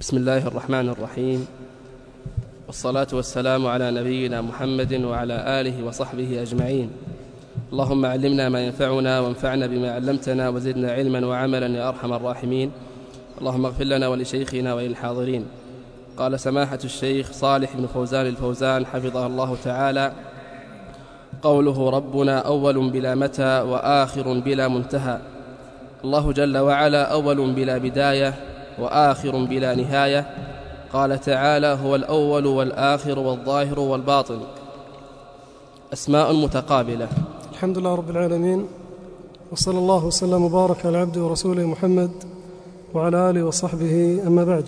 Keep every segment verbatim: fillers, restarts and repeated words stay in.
بسم الله الرحمن الرحيم، والصلاة والسلام على نبينا محمد وعلى آله وصحبه أجمعين. اللهم علمنا ما ينفعنا وانفعنا بما علمتنا وزدنا علما وعملا يا أرحم الراحمين. اللهم اغفر لنا ولشيخنا وللحاضرين. قال سماحة الشيخ صالح بن فوزان الفوزان حفظه الله تعالى: قوله ربنا أول بلا متى وآخر بلا منتهى. الله جل وعلا أول بلا بداية وآخر بلا نهاية. قال تعالى: هو الأول والآخر والظاهر والباطن، أسماء متقابلة. الحمد لله رب العالمين، وصلى الله وسلم وبارك على عبده ورسوله محمد وعلى آله وصحبه، أما بعد.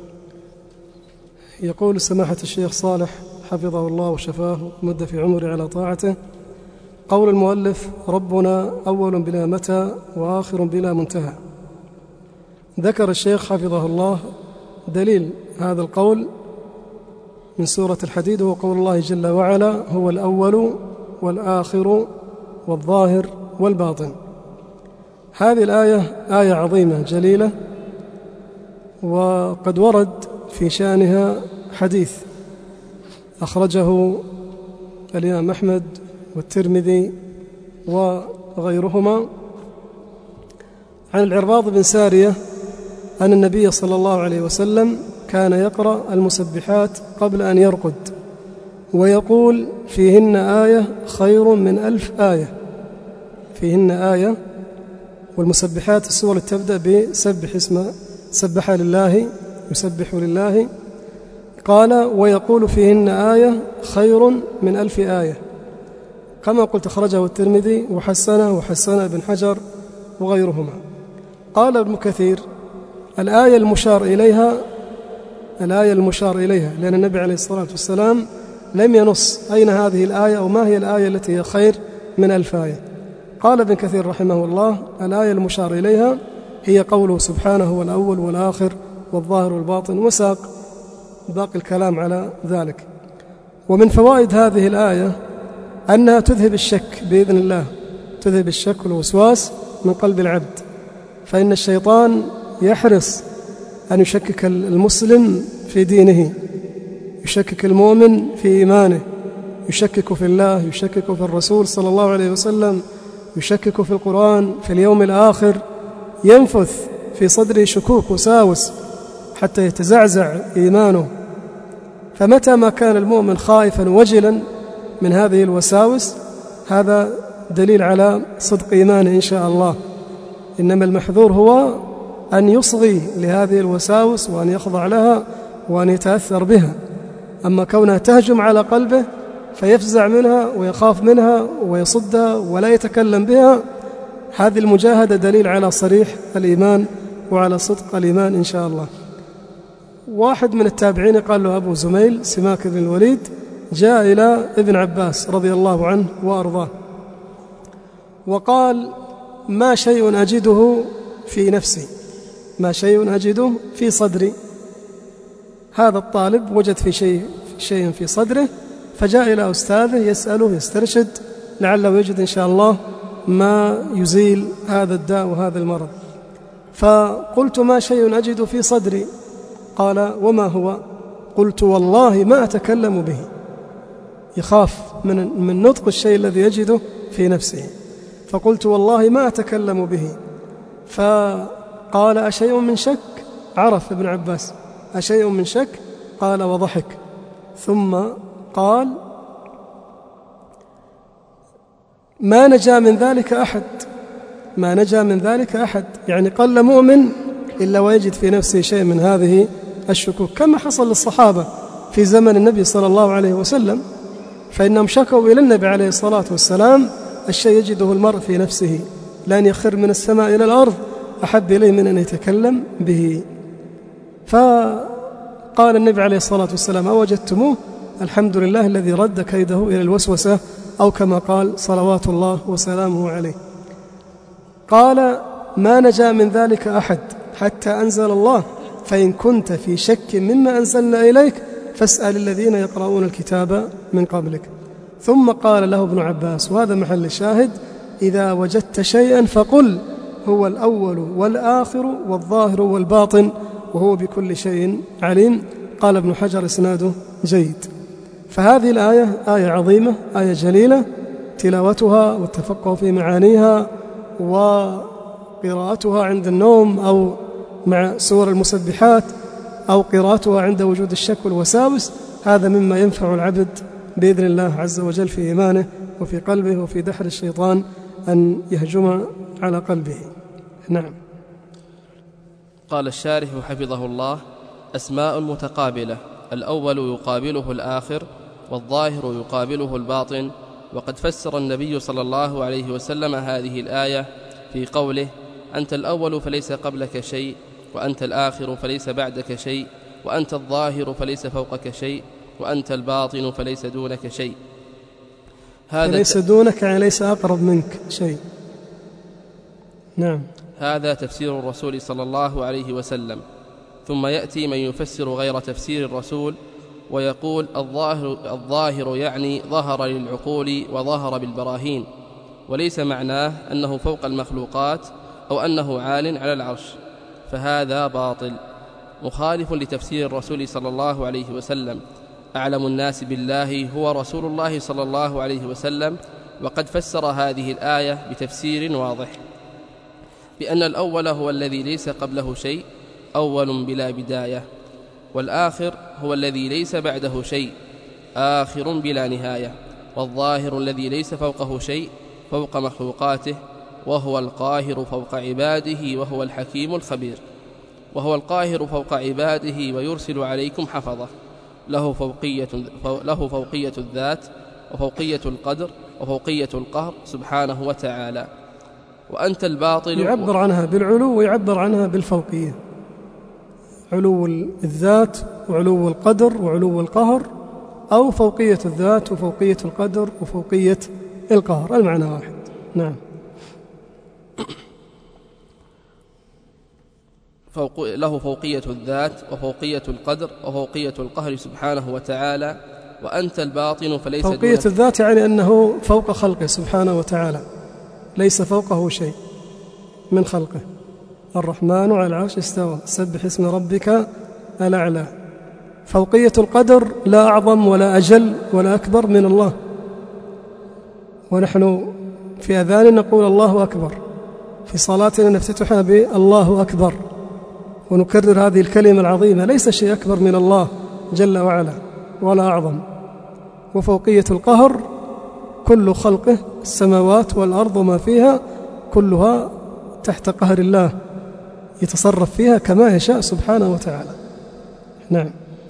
يقول سماحة الشيخ صالح حفظه الله وشفاه مد في عمره على طاعته: قول المؤلف ربنا أول بلا متى وآخر بلا منتهى. ذكر الشيخ حفظه الله دليل هذا القول من سورة الحديد، وهو قول الله جل وعلا: هو الأول والآخر والظاهر والباطن. هذه الآية آية عظيمة جليلة، وقد ورد في شأنها حديث أخرجه الإمام أحمد والترمذي وغيرهما عن العرباض بن سارية أن النبي صلى الله عليه وسلم كان يقرأ المسبحات قبل أن يرقد ويقول: فيهن آية خير من ألف آية. فيهن آية، والمسبحات السورة تبدأ بسبح اسم سبح لله، يسبح لله. قال: ويقول فيهن آية خير من ألف آية، كما قلت أخرجه الترمذي وحسنه وحسن ابن حجر وغيرهما. قال ابن كثير: الآية المشار إليها الآية المشار إليها لأن النبي عليه الصلاة والسلام لم ينص أين هذه الآية أو ما هي الآية التي هي خير من ألف آية. قال ابن كثير رحمه الله: الآية المشار إليها هي قوله سبحانه: هو الأول والآخر والظاهر والباطن، وساق باقي الكلام على ذلك. ومن فوائد هذه الآية أنها تذهب الشك بإذن الله، تذهب الشك والوسواس من قلب العبد، فإن الشيطان يحرص أن يشكك المسلم في دينه، يشكك المؤمن في إيمانه، يشكك في الله، يشكك في الرسول صلى الله عليه وسلم، يشكك في القرآن، في اليوم الآخر، ينفث في صدره شكوك وساوس حتى يتزعزع إيمانه. فمتى ما كان المؤمن خائفا وجلا من هذه الوساوس، هذا دليل على صدق إيمانه إن شاء الله. إنما المحذور هو أن يصغي لهذه الوساوس وأن يخضع لها وأن يتأثر بها. أما كونها تهجم على قلبه فيفزع منها ويخاف منها ويصدها ولا يتكلم بها، هذه المجاهدة دليل على صريح الإيمان وعلى صدق الإيمان إن شاء الله. واحد من التابعين قال له أبو زميل سماك بن الوليد جاء إلى ابن عباس رضي الله عنه وأرضاه وقال: ما شيء أجده في نفسي، ما شيء أجده في صدري. هذا الطالب وجد في شيء شيء في صدره، فجاء إلى أستاذه يسأله يسترشد لعله يجد إن شاء الله ما يزيل هذا الداء وهذا المرض. فقلت: ما شيء أجد في صدري؟ قال: وما هو؟ قلت: والله ما أتكلم به. يخاف من من نطق الشيء الذي يجده في نفسه. فقلت: والله ما أتكلم به. فقال: أشيء من شك؟ عرف ابن عباس أشيء من شك؟ قال وضحك، ثم قال: ما نجا من ذلك أحد، ما نجا من ذلك أحد، يعني قل مؤمن إلا ويجد في نفسه شيء من هذه الشكوك، كما حصل للصحابة في زمن النبي صلى الله عليه وسلم، فإنهم شكوا إلى النبي عليه الصلاة والسلام الشيء يجده المرء في نفسه، لأن يخر من السماء إلى الأرض أحب إليه من أن يتكلم به. فقال النبي عليه الصلاة والسلام: أوجدتموه؟ الحمد لله الذي رد كيده إلى الوسوسة، أو كما قال صلوات الله وسلامه عليه. قال: ما نجا من ذلك أحد حتى أنزل الله: فإن كنت في شك مما أنزلنا إليك فاسأل الذين يقرؤون الكتاب من قبلك. ثم قال له ابن عباس، وهذا محل الشاهد: إذا وجدت شيئا فقل هو الأول والآخر والظاهر والباطن، وهو بكل شيء عليم. قال ابن حجر إسناده جيد. فهذه الآية آية عظيمة، آية جليلة، تلاوتها والتفقه في معانيها وقراءتها عند النوم أو مع سور المسبحات أو قراءتها عند وجود الشك والوساوس، هذا مما ينفع العبد بإذن الله عز وجل في إيمانه وفي قلبه وفي دحر الشيطان أن يهجم على قلبه. نعم. قال الشارح حفظه الله: أسماء متقابلة، الأول يقابله الآخر، والظاهر يقابله الباطن. وقد فسر النبي صلى الله عليه وسلم هذه الآية في قوله: أنت الأول فليس قبلك شيء، وأنت الآخر فليس بعدك شيء، وأنت الظاهر فليس فوقك شيء، وأنت الباطن فليس دونك شيء. هذا ليس دونك يعني ليس أقرب منك شيء. نعم. هذا تفسير الرسول صلى الله عليه وسلم. ثم يأتي من يفسر غير تفسير الرسول ويقول: الظاهر, الظاهر يعني ظهر للعقول وظهر بالبراهين، وليس معناه أنه فوق المخلوقات أو أنه عال على العرش، فهذا باطل مخالف لتفسير الرسول صلى الله عليه وسلم. أعلم الناس بالله هو رسول الله صلى الله عليه وسلم، وقد فسر هذه الآية بتفسير واضح بأن الأول هو الذي ليس قبله شيء، أول بلا بداية، والآخر هو الذي ليس بعده شيء، آخر بلا نهاية، والظاهر الذي ليس فوقه شيء فوق مخلوقاته، وهو القاهر فوق عباده، وهو الحكيم الخبير. وهو القاهر فوق عباده ويرسل عليكم حفظه، له فوقية, له فوقية الذات وفوقية القدر وفوقية القهر سبحانه وتعالى. وأنت الباطل يعبر عنها بالعلو ويعبر عنها بالفوقية، علو الذات وعلو القدر وعلو القهر، أو فوقية الذات وفوقية القدر وفوقية القهر، المعنى واحد. نعم. فوق له فوقية الذات وفوقية القدر وفوقية القهر سبحانه وتعالى. وأنت الباطن فليس فوقية الذات يعني أنه فوق خلقه سبحانه وتعالى، ليس فوقه شيء من خلقه. الرحمن على العرش استوى، سبح اسم ربك الأعلى. فوقية القدر لا أعظم ولا أجل ولا أكبر من الله، ونحن في أذان نقول الله أكبر، في صلاتنا نفتتحها بالله أكبر، ونكرر هذه الكلمة العظيمة، ليس شيء أكبر من الله جل وعلا ولا أعظم. وفوقية القهر كل خلقه، السماوات والأرض وما فيها كلها تحت قهر الله، يتصرف فيها كما يشاء سبحانه وتعالى. نعم.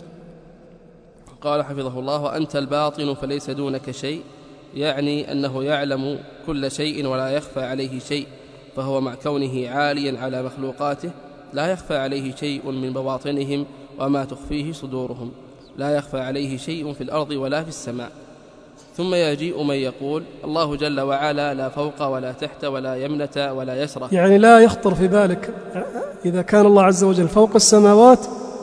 قال حفظه الله: وأنت الباطن فليس دونك شيء، يعني أنه يعلم كل شيء ولا يخفى عليه شيء، فهو مع كونه عاليا على مخلوقاته لا يخفى عليه شيء من بواطنهم وما تخفيه صدورهم، لا يخفى عليه شيء في الأرض ولا في السماء. ثم يجيء من يقول: الله جل وعلا لا فوق ولا تحت ولا يمنة ولا يسرى، يعني لا يخطر في بالك إذا كان الله عز وجل فوق السماوات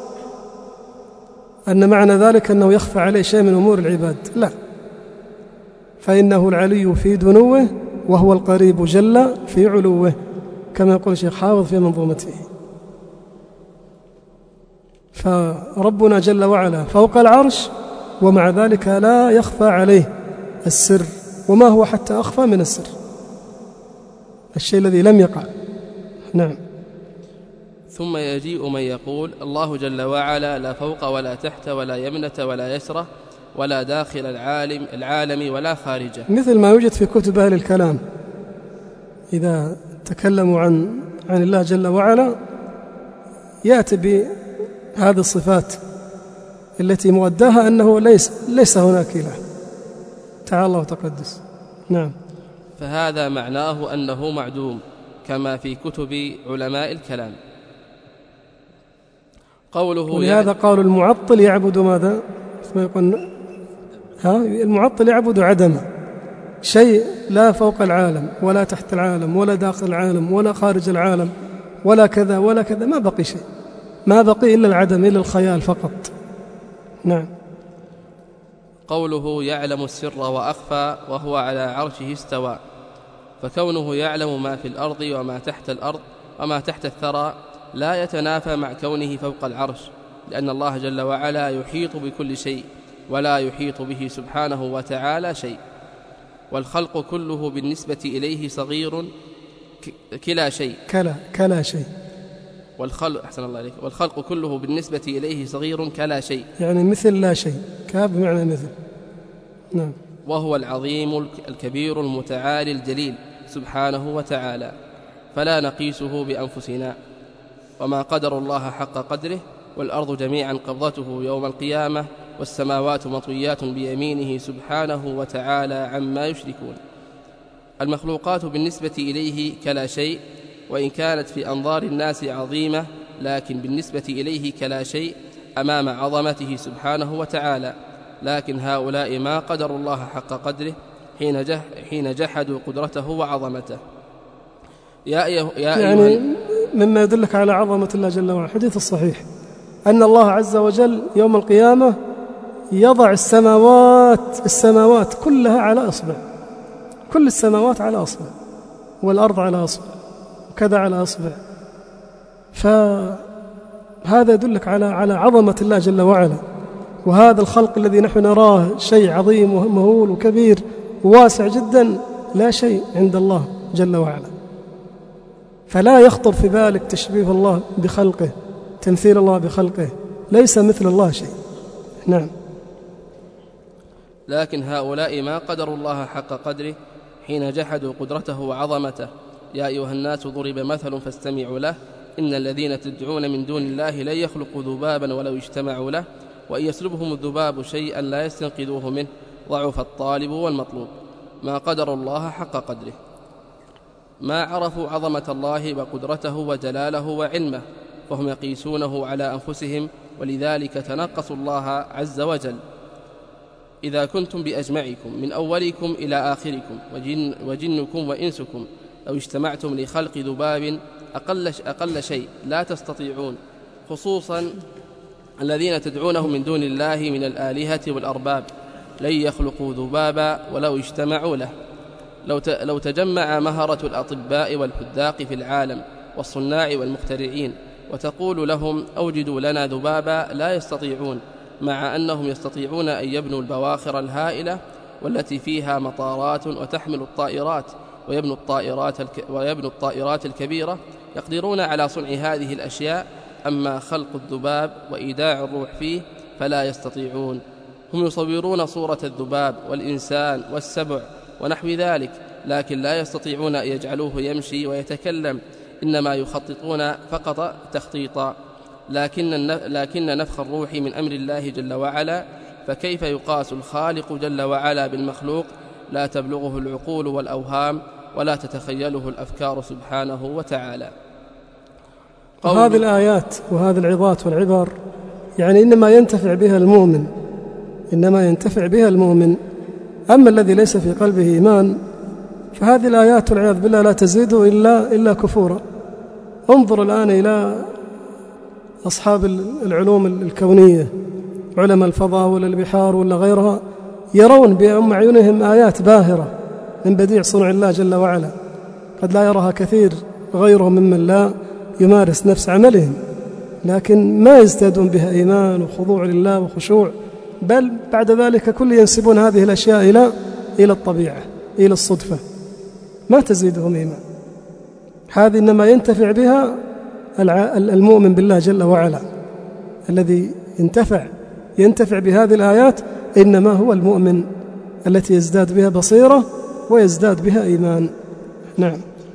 أن معنى ذلك أنه يخفى عليه شيء من أمور العباد، لا، فإنه العلي في دنوه وهو القريب جل في علوه، كما يقول الشيخ حافظ في منظومته. فربنا جل وعلا فوق العرش، ومع ذلك لا يخفى عليه السر، وما هو حتى أخفى من السر، الشيء الذي لم يقع. نعم. ثم يجيء من يقول: الله جل وعلا لا فوق ولا تحت ولا يمنة ولا يسرة ولا داخل العالم العالم ولا خارجه، مثل ما يوجد في كتب أهل الكلام إذا تكلموا عن عن الله جل وعلا يأتي بهذه الصفات التي مؤداها أنه ليس ليس هناك إله، تعالى الله وتقدس. نعم. فهذا معناه أنه معدوم كما في كتب علماء الكلام. قوله ولهذا قالوا المعطل يعبد ماذا؟ ما يقول ها المعطل يعبد عدم، شيء لا فوق العالم ولا تحت العالم ولا داخل العالم ولا خارج العالم ولا كذا ولا كذا، ما بقي شيء، ما بقي إلا العدم، إلا الخيال فقط. نعم. قوله يعلم السر وأخفى وهو على عرشه استوى، فكونه يعلم ما في الأرض وما تحت الأرض وما تحت الثرى لا يتنافى مع كونه فوق العرش، لأن الله جل وعلا يحيط بكل شيء ولا يحيط به سبحانه وتعالى شيء. والخلق كله بالنسبة إليه صغير كلا شيء كلا كلا شيء والخلق أحسن الله عليك والخلق كله بالنسبة إليه صغير كلا شيء، يعني مثل لا شيء، كاب بمعنى مثل. نعم. وهو العظيم الكبير المتعالي الجليل سبحانه وتعالى، فلا نقيسه بأنفسنا. وما قدر الله حق قدره، والأرض جميعا قبضته يوم القيامة، والسماوات مطويات بيمينه سبحانه وتعالى عما يشركون. المخلوقات بالنسبة إليه كلا شيء، وإن كانت في أنظار الناس عظيمة، لكن بالنسبة إليه كلا شيء أمام عظمته سبحانه وتعالى. لكن هؤلاء ما قدروا الله حق قدره حين, جح حين جحدوا قدرته وعظمته. يا أيها يا يعني أيها مما يدلك على عظمة الله جل وعلا الحديث الصحيح أن الله عز وجل يوم القيامة يضع السماوات السماوات كلها على أصبع، كل السماوات على أصبع، والأرض على أصبع، وكذا على أصبع. فهذا يدلك على على عظمة الله جل وعلا. وهذا الخلق الذي نحن نراه شيء عظيم ومهول وكبير وواسع جدا، لا شيء عند الله جل وعلا. فلا يخطر في بالك تشبيه الله بخلقه، تمثيل الله بخلقه، ليس مثل الله شيء. نعم. لكن هؤلاء ما قدروا الله حق قدره حين جحدوا قدرته وعظمته. يا أيها الناس ضرب مثل فاستمعوا له، إن الذين تدعون من دون الله لن يخلقوا ذبابا ولو اجتمعوا له، وإن يسلبهم الذباب شيئا لا يستنقذوه منه، ضعف الطالب والمطلوب. ما قدر الله حق قدره، ما عرفوا عظمة الله وقدرته وجلاله وعلمه، وهم يقيسونه على أنفسهم، ولذلك تنقصوا الله عز وجل. إذا كنتم بأجمعكم من أولكم إلى آخركم وجن وجنكم وإنسكم لو اجتمعتم لخلق ذباب أقل, أقل شيء لا تستطيعون، خصوصا الذين تدعونه من دون الله من الآلهة والأرباب لن يخلقوا ذبابا ولو اجتمعوا له. لو لو تجمع مهرة الأطباء والحذاق في العالم والصناع والمخترعين وتقول لهم أوجدوا لنا ذبابا لا يستطيعون، مع أنهم يستطيعون أن يبنوا البواخر الهائلة والتي فيها مطارات وتحمل الطائرات ويبنوا الطائرات, الك... ويبنوا الطائرات الكبيرة، يقدرون على صنع هذه الأشياء. أما خلق الذباب وإيداع الروح فيه فلا يستطيعون. هم يصورون صورة الذباب والإنسان والسبع ونحو ذلك، لكن لا يستطيعون أن يجعلوه يمشي ويتكلم، إنما يخططون فقط تخطيطا. لكن, لكن نفخ الروح من أمر الله جل وعلا، فكيف يقاس الخالق جل وعلا بالمخلوق؟ لا تبلغه العقول والأوهام ولا تتخيله الأفكار سبحانه وتعالى. وهذه الآيات وهذه العظات والعبر يعني إنما ينتفع بها المؤمن، إنما ينتفع بها المؤمن. أما الذي ليس في قلبه إيمان فهذه الآيات والعياذ بالله لا تزيد إلا, إلا كفورا. انظر الآن إلى أصحاب العلوم الكونية، علماء الفضاء ولا البحار ولا غيرها، يرون بأم عيونهم آيات باهرة من بديع صنع الله جل وعلا، قد لا يراها كثير غيرهم ممن لا يمارس نفس عملهم، لكن ما يزدادون بها إيمان وخضوع لله وخشوع، بل بعد ذلك كل ينسبون هذه الأشياء إلى إلى الطبيعة، إلى الصدفة، ما تزيدهم إيمان. هذه إنما ينتفع بها المؤمن بالله جل وعلا، الذي ينتفع ينتفع بهذه الآيات إنما هو المؤمن التي يزداد بها بصيرة ويزداد بها إيمان. نعم.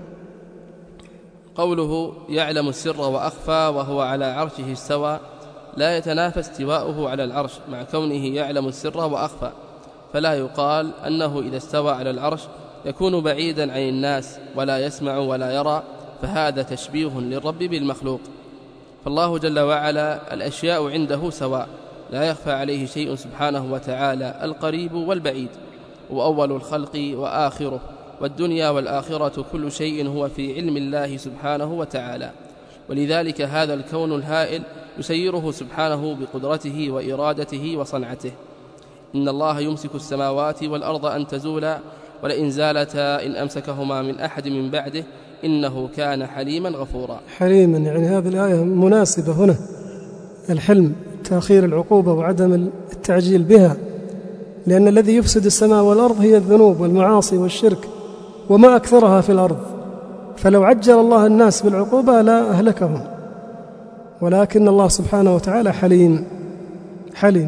قوله يعلم السر وأخفى وهو على عرشه استوى، لا يتنافى استواؤه على العرش مع كونه يعلم السر وأخفى، فلا يقال أنه إذا استوى على العرش يكون بعيدا عن الناس ولا يسمع ولا يرى، فهذا تشبيه للرب بالمخلوق. فالله جل وعلا الأشياء عنده سواء، لا يخفى عليه شيء سبحانه وتعالى، القريب والبعيد، وأول الخلق وآخره، والدنيا والآخرة، كل شيء هو في علم الله سبحانه وتعالى. ولذلك هذا الكون الهائل يسيره سبحانه بقدرته وإرادته وصنعته. إن الله يمسك السماوات والأرض أن تزولا، ولئن زالتا إن أمسكهما من أحد من بعده إنه كان حليما غفورا. حليما يعني هذه الآية مناسبة هنا، الحلم تأخير العقوبة وعدم التعجيل بها، لأن الذي يفسد السماء والأرض هي الذنوب والمعاصي والشرك وما أكثرها في الأرض، فلو عجل الله الناس بالعقوبة لا أهلكهم، ولكن الله سبحانه وتعالى حليم حليم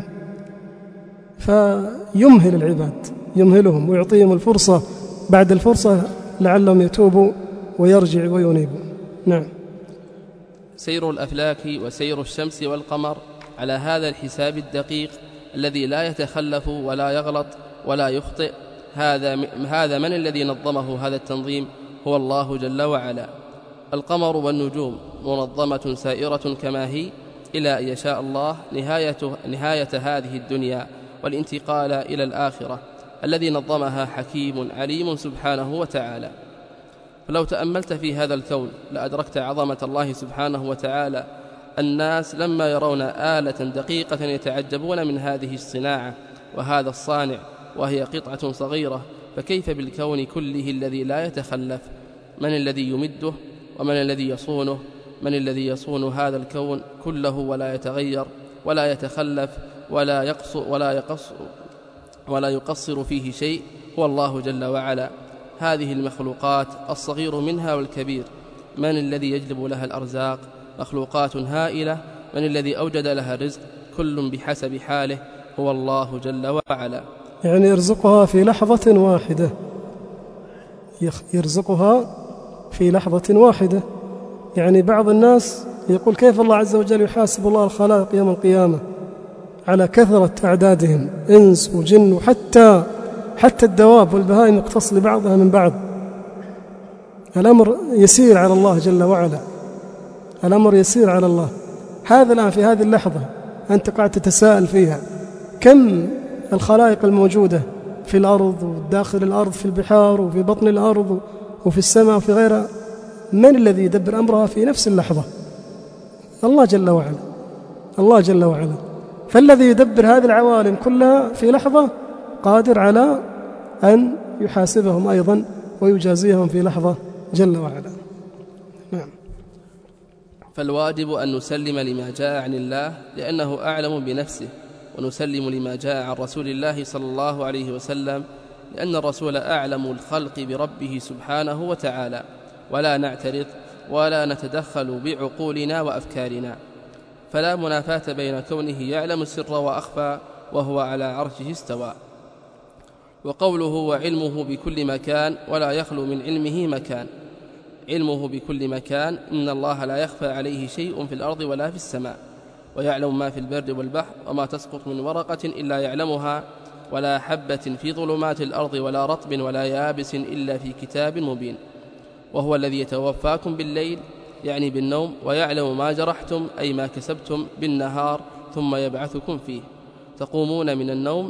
فيمهل العباد، يمهلهم ويعطيهم الفرصة بعد الفرصة لعلهم يتوبوا ويرجعوا وينيبوا. نعم. سير الأفلاك وسير الشمس والقمر على هذا الحساب الدقيق الذي لا يتخلف ولا يغلط ولا يخطئ، هذا هذا من الذي نظمه هذا التنظيم؟ هو الله جل وعلا. القمر والنجوم منظمة سائرة كما هي إلى أن يشاء الله نهاية, نهاية هذه الدنيا والانتقال إلى الآخرة. الذي نظمها حكيم عليم سبحانه وتعالى. فلو تأملت في هذا الكون لأدركت عظمة الله سبحانه وتعالى. الناس لما يرون آلة دقيقة يتعجبون من هذه الصناعة وهذا الصانع، وهي قطعة صغيرة، فكيف بالكون كله الذي لا يتخلف؟ من الذي يمده ومن الذي يصونه؟ من الذي يصون هذا الكون كله ولا يتغير ولا يتخلف ولا يقصر ولا يقصر ولا يقصر فيه شيء؟ هو الله جل وعلا. هذه المخلوقات الصغير منها والكبير، من الذي يجلب لها الأرزاق؟ مخلوقات هائلة، من الذي أوجد لها الرزق؟ كل بحسب حاله، هو الله جل وعلا. يعني يرزقها في لحظة واحدة، يرزقها في لحظة واحدة. يعني بعض الناس يقول كيف الله عز وجل يحاسب الله الخلائق يوم القيامة على كثرة أعدادهم، إنس وجن وحتى حتى الدواب والبهائم يقتص لبعضها من بعض. الأمر يسير على الله جل وعلا، الأمر يسير على الله. هذا الآن في هذه اللحظة أنت قاعد تتساءل فيها كم الخلائق الموجودة في الأرض وداخل الأرض، في البحار وفي بطن الأرض وفي السماء وفي غيرها، من الذي يدبر أمرها في نفس اللحظة؟ الله جل وعلا، الله جل وعلا. فالذي يدبر هذه العوالم كلها في لحظة قادر على أن يحاسبهم أيضا ويجازيهم في لحظة جل وعلا. نعم. فالواجب أن نسلم لما جاء عن الله لأنه أعلم بنفسه، ونسلم لما جاء عن رسول الله صلى الله عليه وسلم لأن الرسول أعلم الخلق بربه سبحانه وتعالى، ولا نعترض ولا نتدخل بعقولنا وأفكارنا. فلا منافاة بين كونه يعلم السر وأخفى وهو على عرشه استوى. وقوله وعلمه بكل مكان ولا يخلو من علمه مكان. علمه بكل مكان، إن الله لا يخفى عليه شيء في الأرض ولا في السماء، ويعلم ما في البر والبحر، وما تسقط من ورقة إلا يعلمها، ولا حبة في ظلمات الأرض ولا رطب ولا يابس إلا في كتاب مبين. وهو الذي يتوفاكم بالليل يعني بالنوم، ويعلم ما جرحتم أي ما كسبتم بالنهار، ثم يبعثكم فيه. تقومون من النوم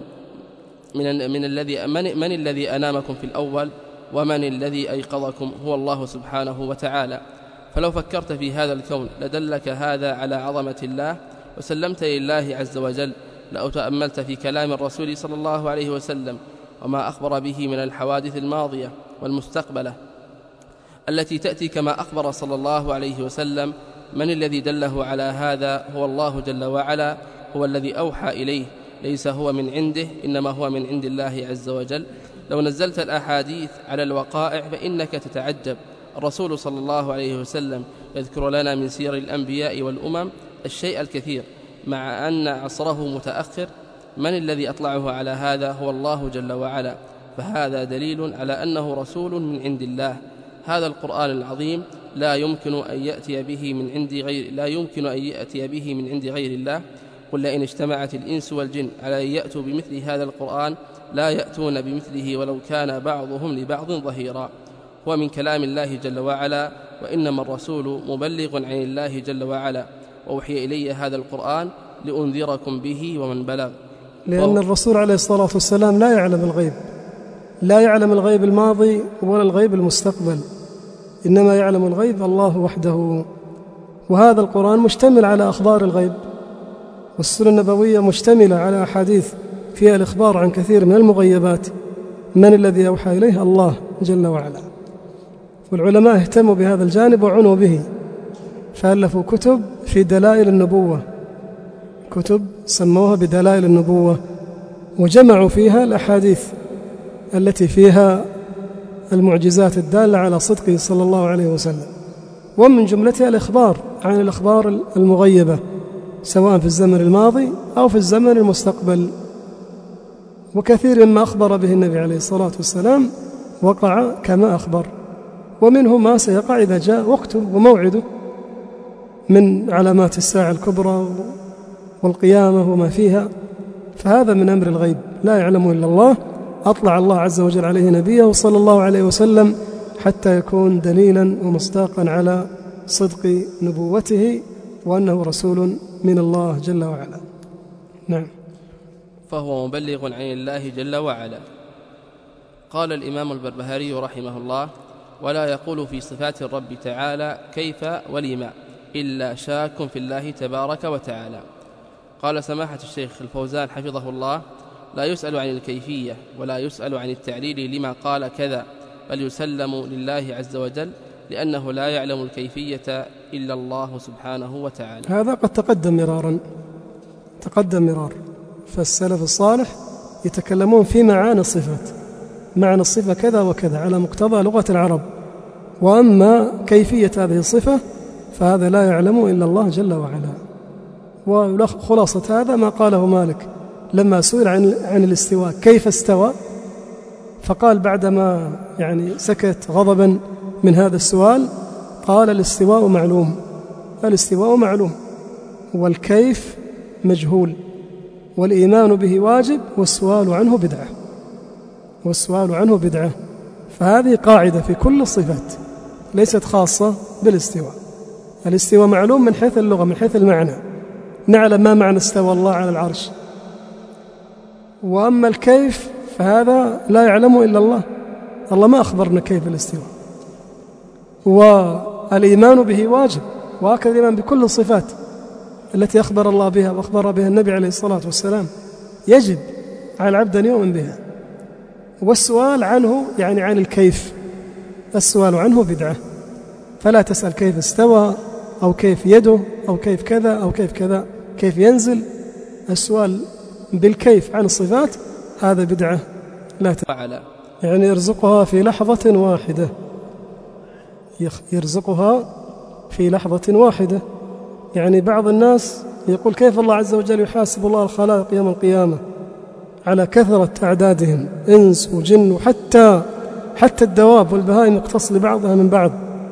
من, من, الذي من, من الذي أنامكم في الأول، ومن الذي أيقظكم؟ هو الله سبحانه وتعالى. فلو فكرت في هذا الكون لدلك هذا على عظمة الله، وسلمت لله عز وجل. لو تأملت في كلام الرسول صلى الله عليه وسلم وما أخبر به من الحوادث الماضية والمستقبلة التي تأتي كما أخبر صلى الله عليه وسلم، من الذي دله على هذا؟ هو الله جل وعلا، هو الذي أوحى إليه، ليس هو من عنده، إنما هو من عند الله عز وجل. لو نزلت الأحاديث على الوقائع فإنك تتعجب. الرسول صلى الله عليه وسلم يذكر لنا من سير الأنبياء والأمم الشيء الكثير، مع أن عصره متأخر. من الذي أطلعه على هذا؟ هو الله جل وعلا. فهذا دليل على أنه رسول من عند الله. هذا القرآن العظيم لا يمكن أن يأتي به من عند غير لا يمكن أن يأتي به من عند غير الله. قل لئن اجتمعت الإنس والجن على أن يأتوا بمثل هذا القرآن لا يأتون بمثله ولو كان بعضهم لبعض ظهيرا. هو من كلام الله جل وعلا، وإنما الرسول مبلغ عن الله جل وعلا، وأوحي إلي هذا القرآن لأنذركم به ومن بلغ. لأن الرسول عليه الصلاة والسلام لا يعلم الغيب، لا يعلم الغيب الماضي ولا الغيب المستقبل، إنما يعلم الغيب الله وحده. وهذا القرآن مشتمل على أخبار الغيب، والسنة النبوية مشتملة على أحاديث فيها الإخبار عن كثير من المغيبات. من الذي أوحى إليه؟ الله جل وعلا. والعلماء اهتموا بهذا الجانب وعنوا به، فألفوا كتب في دلائل النبوة، كتب سموها بدلائل النبوة، وجمعوا فيها الأحاديث التي فيها المعجزات الدالة على صدقه صلى الله عليه وسلم، ومن جملتها الإخبار عن الأخبار المغيبة سواء في الزمن الماضي أو في الزمن المستقبل. وكثير مما أخبر به النبي عليه الصلاة والسلام وقع كما أخبر، ومنه ما سيقع إذا جاء وقته وموعده من علامات الساعة الكبرى والقيامة وما فيها، فهذا من أمر الغيب لا يعلمه إلا الله، أطلع الله عز وجل عليه نبيه صلى الله عليه وسلم حتى يكون دليلا ومصداقا على صدق نبوته وأنه رسول من الله جل وعلا. نعم. فهو مبلغ عن الله جل وعلا. قال الإمام البربهاري رحمه الله: ولا يقول في صفات الرب تعالى كيف ولما إلا شاك في الله تبارك وتعالى. قال سماحة الشيخ الفوزان حفظه الله: لا يسأل عن الكيفية ولا يسأل عن التعليل لما قال كذا، بل يسلم لله عز وجل، لأنه لا يعلم الكيفية إلا الله سبحانه وتعالى. هذا قد تقدم مرارا تقدم مرار فالسلف الصالح يتكلمون في معاني الصفات، معنى الصفة كذا وكذا على مقتضى لغة العرب، وأما كيفية هذه الصفة فهذا لا يعلم إلا الله جل وعلا. وخلاصة هذا ما قاله مالك لما سئل عن عن الاستواء كيف استوى، فقال بعدما يعني سكت غضبا من هذا السؤال قال: الاستواء معلوم، الاستواء معلوم، والكيف مجهول، والإيمان به واجب، والسؤال عنه بدعة، والسؤال عنه بدعة. فهذه قاعدة في كل الصفات ليست خاصة بالاستواء. الاستواء معلوم من حيث اللغة، من حيث المعنى، نعلم ما معنى استوى الله على العرش، وأما الكيف فهذا لا يعلمه إلا الله، الله ما أخبرنا كيف الاستواء. والإيمان به واجب، وهكذا الإيمان بكل الصفات التي أخبر الله بها وأخبر بها النبي عليه الصلاة والسلام يجب على العبد أن يؤمن بها. والسؤال عنه يعني عن الكيف، السؤال عنه بدعة، فلا تسأل كيف استوى أو كيف يده أو كيف كذا أو كيف كذا، كيف ينزل. السؤال بالكيف عن الصفات هذا بدعة لا تفعل. يعني يرزقها في لحظة واحدة، يرزقها في لحظة واحدة. يعني بعض الناس يقول كيف الله عز وجل يحاسب الله الخلائق يوم القيامة على كثرة أعدادهم، إنس وجن، وحتى حتى الدواب والبهائم يقتص لبعضها من بعض.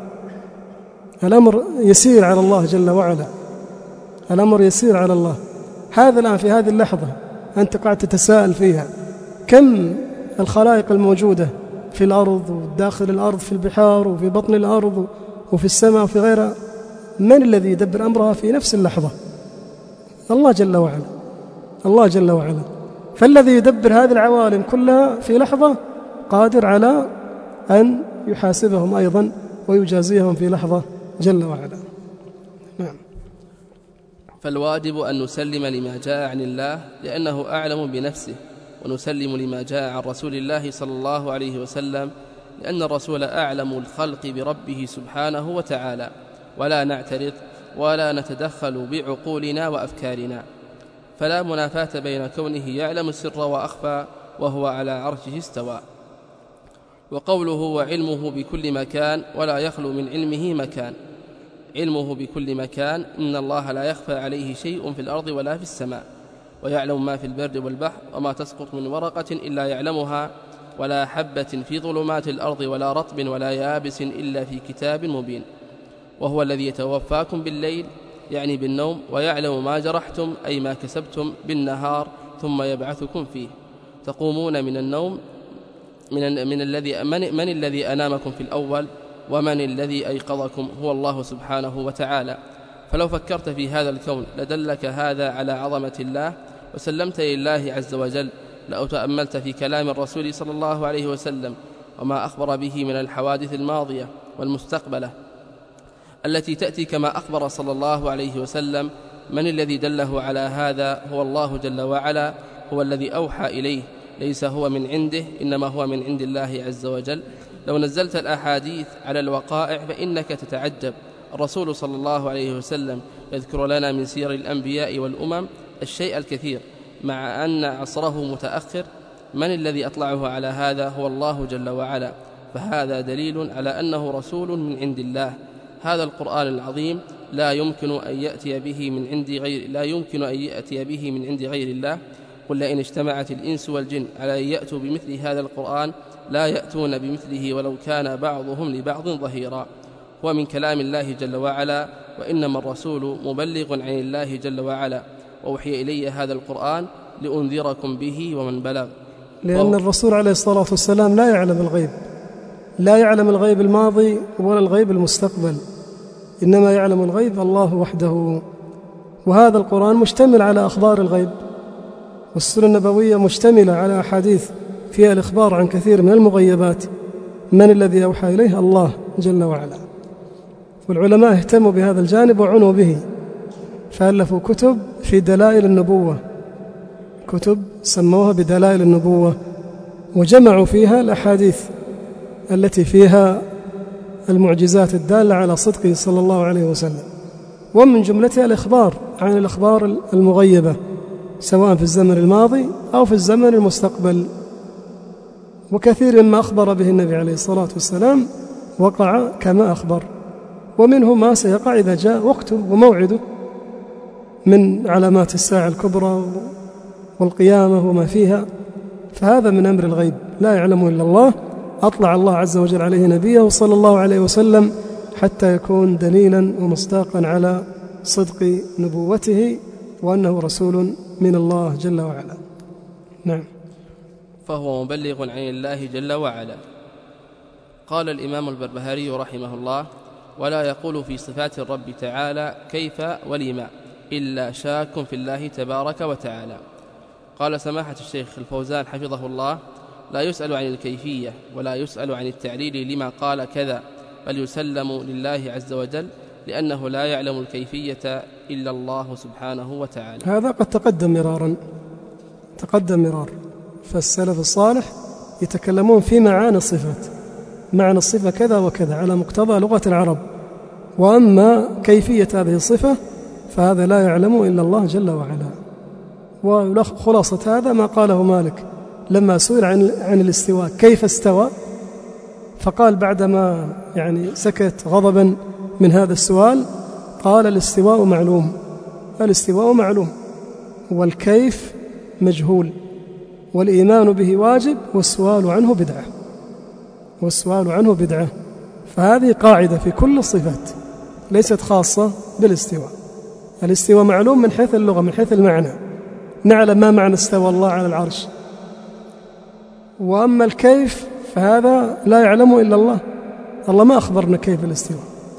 الأمر يسير على الله جل وعلا، الأمر يسير على الله. هذا الآن في هذه اللحظة أنت قاعد تتساءل فيها كم الخلائق الموجودة في الأرض وداخل الأرض، في البحار وفي بطن الأرض وفي السماء وفي غيرها، من الذي يدبر أمرها في نفس اللحظة؟ الله جل وعلا، الله جل وعلا. فالذي يدبر هذه العوالم كلها في لحظة قادر على أن يحاسبهم أيضا ويجازيهم في لحظة جل وعلا. نعم. فالواجب أن نسلم لما جاء عن الله لأنه أعلم بنفسه، ونسلم لما جاء عن رسول الله صلى الله عليه وسلم لأن الرسول أعلم الخلق بربه سبحانه وتعالى، ولا نعترض ولا نتدخل بعقولنا وأفكارنا. فلا منافاة بين كونه يعلم السر وأخفى وهو على عرشه استوى. وقوله وعلمه بكل مكان ولا يخلو من علمه مكان، علمه بكل مكان إن الله لا يخفى عليه شيء في الأرض ولا في السماء، ويعلم ما في البر والبحر، وما تسقط من ورقة إلا يعلمها، ولا حبة في ظلمات الأرض ولا رطب ولا يابس إلا في كتاب مبين. وهو الذي يتوفاكم بالليل يعني بالنوم، ويعلم ما جرحتم أي ما كسبتم بالنهار، ثم يبعثكم فيه. تقومون من النوم من, من الذي من, من الذي أنامكم في الأول، ومن الذي أيقظكم؟ هو الله سبحانه وتعالى. فلو فكرت في هذا الكون لدلك هذا على عظمة الله، وسلمت لله عز وجل. لو تأملت في كلام الرسول صلى الله عليه وسلم وما أخبر به من الحوادث الماضية والمستقبلة التي تأتي كما أخبر صلى الله عليه وسلم، من الذي دله على هذا؟ هو الله جل وعلا، هو الذي أوحى إليه، ليس هو من عنده إنما هو من عند الله عز وجل. لو نزلت الأحاديث على الوقائع فإنك تتعجب. الرسول صلى الله عليه وسلم يذكر لنا من سير الأنبياء والأمم الشيء الكثير مع أن عصره متأخر. من الذي أطلعه على هذا؟ هو الله جل وعلا، فهذا دليل على أنه رسول من عند الله. هذا القرآن العظيم لا يمكن أن يأتي به من عند غير لا يمكن أن يأتي به من عند غير الله. قل لئن اجتمعت الإنس والجن على أن يأتوا بمثل هذا القرآن لا يأتون بمثله ولو كان بعضهم لبعض ظهيرا. ومن كلام الله جل وعلا: وإنما الرسول مبلغ عن الله جل وعلا، ووحي إلي هذا القرآن لأنذركم به ومن بلغ. لأن الرسول عليه الصلاة والسلام لا يعلم الغيب، لا يعلم الغيب الماضي ولا الغيب المستقبل، إنما يعلم الغيب الله وحده. وهذا القرآن مشتمل على أخبار الغيب، والسنة النبوية مشتملة على أحاديث فيها الإخبار عن كثير من المغيبات. من الذي أوحى إليه؟ الله جل وعلا. والعلماء اهتموا بهذا الجانب وعنوا به، فألفوا كتب في دلائل النبوة، كتب سموها بدلائل النبوة، وجمعوا فيها الأحاديث التي فيها المعجزات الدالة على صدقه صلى الله عليه وسلم، ومن جملتها الإخبار عن الأخبار المغيبة سواء في الزمن الماضي أو في الزمن المستقبل. وكثير مما أخبر به النبي عليه الصلاة والسلام وقع كما أخبر، ومنه ما سيقع إذا جاء وقته وموعده من علامات الساعة الكبرى والقيامة وما فيها، فهذا من أمر الغيب لا يعلمه إلا الله. أطلع الله عز وجل عليه نبيه صلى الله عليه وسلم حتى يكون دليلا ومصداقا على صدق نبوته وأنه رسول من الله جل وعلا. نعم. فهو مبلغ عن الله جل وعلا. قال الإمام البربهاري رحمه الله: ولا يقول في صفات الرب تعالى كيف ولما إلا شاك في الله تبارك وتعالى. قال سماحة الشيخ الفوزان حفظه الله: لا يسأل عن الكيفية ولا يسأل عن التعليل لما قال كذا، بل يسلم لله عز وجل، لأنه لا يعلم الكيفية إلا الله سبحانه وتعالى. هذا قد تقدم مرارا تقدم مرار فالسلف الصالح يتكلمون في معاني الصفات، معنى الصفة كذا وكذا على مقتضى لغة العرب، وأما كيفية هذه الصفة فهذا لا يعلم إلا الله جل وعلا. وخلاصة هذا ما قاله مالك لما سئل عن عن الاستواء كيف استوى، فقال بعدما يعني سكت غضبا من هذا السؤال قال: الاستواء معلوم، الاستواء معلوم والكيف مجهول، والإيمان به واجب، والسؤال عنه بدعة، والسؤال عنه بدعة. فهذه قاعدة في كل الصفات ليست خاصة بالاستواء. الاستواء معلوم من حيث اللغة، من حيث المعنى، نعلم ما معنى استوى الله على العرش. وأما الكيف فهذا لا يعلمه إلا الله، الله ما أخبرنا كيف الاستواء.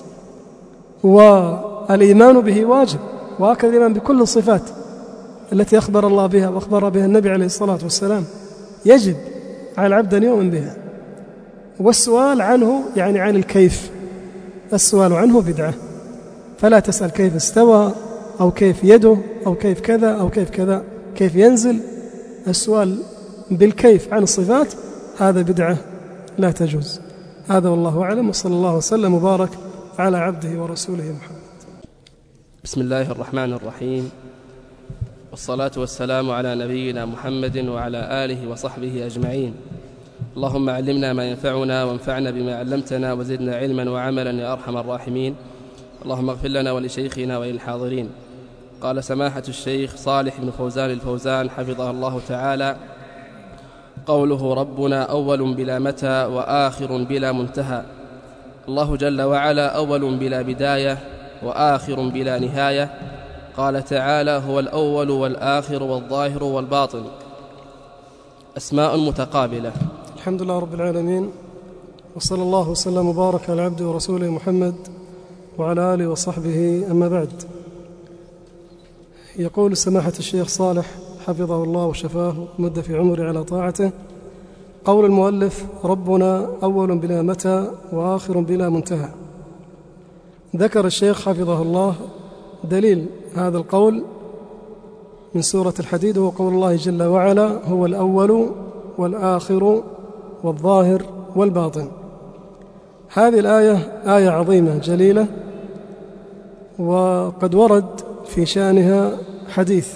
والإيمان به واجب، وهكذا الإيمان بكل الصفات التي أخبر الله بها وأخبر بها النبي عليه الصلاة والسلام يجب على العبد أن يؤمن بها. والسؤال عنه يعني عن الكيف، السؤال عنه بدعة. فلا تسأل كيف استوى أو كيف يده أو كيف كذا أو كيف كذا، كيف ينزل. السؤال بالكيف عن الصفات هذا بدعة لا تجوز. هذا والله أعلم، وصلى الله وسلم وبارك على عبده ورسوله محمد. بسم الله الرحمن الرحيم، والصلاة والسلام على نبينا محمد وعلى آله وصحبه أجمعين. اللهم علمنا ما ينفعنا وانفعنا بما علمتنا وزدنا علما وعملا يا أرحم الراحمين. اللهم اغفر لنا ولشيخنا وللحاضرين. قال سماحة الشيخ صالح بن فوزان الفوزان حفظه الله تعالى: قوله ربنا أول بلا متى وآخر بلا منتهى. الله جل وعلا أول بلا بداية وآخر بلا نهاية. قال تعالى: هو الأول والآخر والظاهر والباطن، أسماء متقابلة. الحمد لله رب العالمين، وصلى الله وسلم وبارك على عبده ورسوله محمد وعلى آله وصحبه. أما بعد، يقول سماحة الشيخ صالح حفظه الله وشفاه مد في عمره على طاعته: قول المؤلف ربنا أول بلا متى وآخر بلا منتهى. ذكر الشيخ حفظه الله دليل هذا القول من سورة الحديد، وهو قول الله جل وعلا: هو الأول والآخر والظاهر والباطن. هذه الآية آية عظيمة جليلة، وقد ورد في شأنها حديث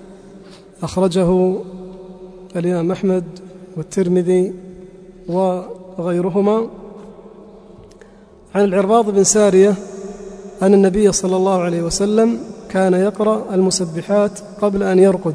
أخرجه الإمام أحمد والترمذي وغيرهما عن العرباض بن سارية أن النبي صلى الله عليه وسلم كان يقرأ المسبحات قبل أن يرقد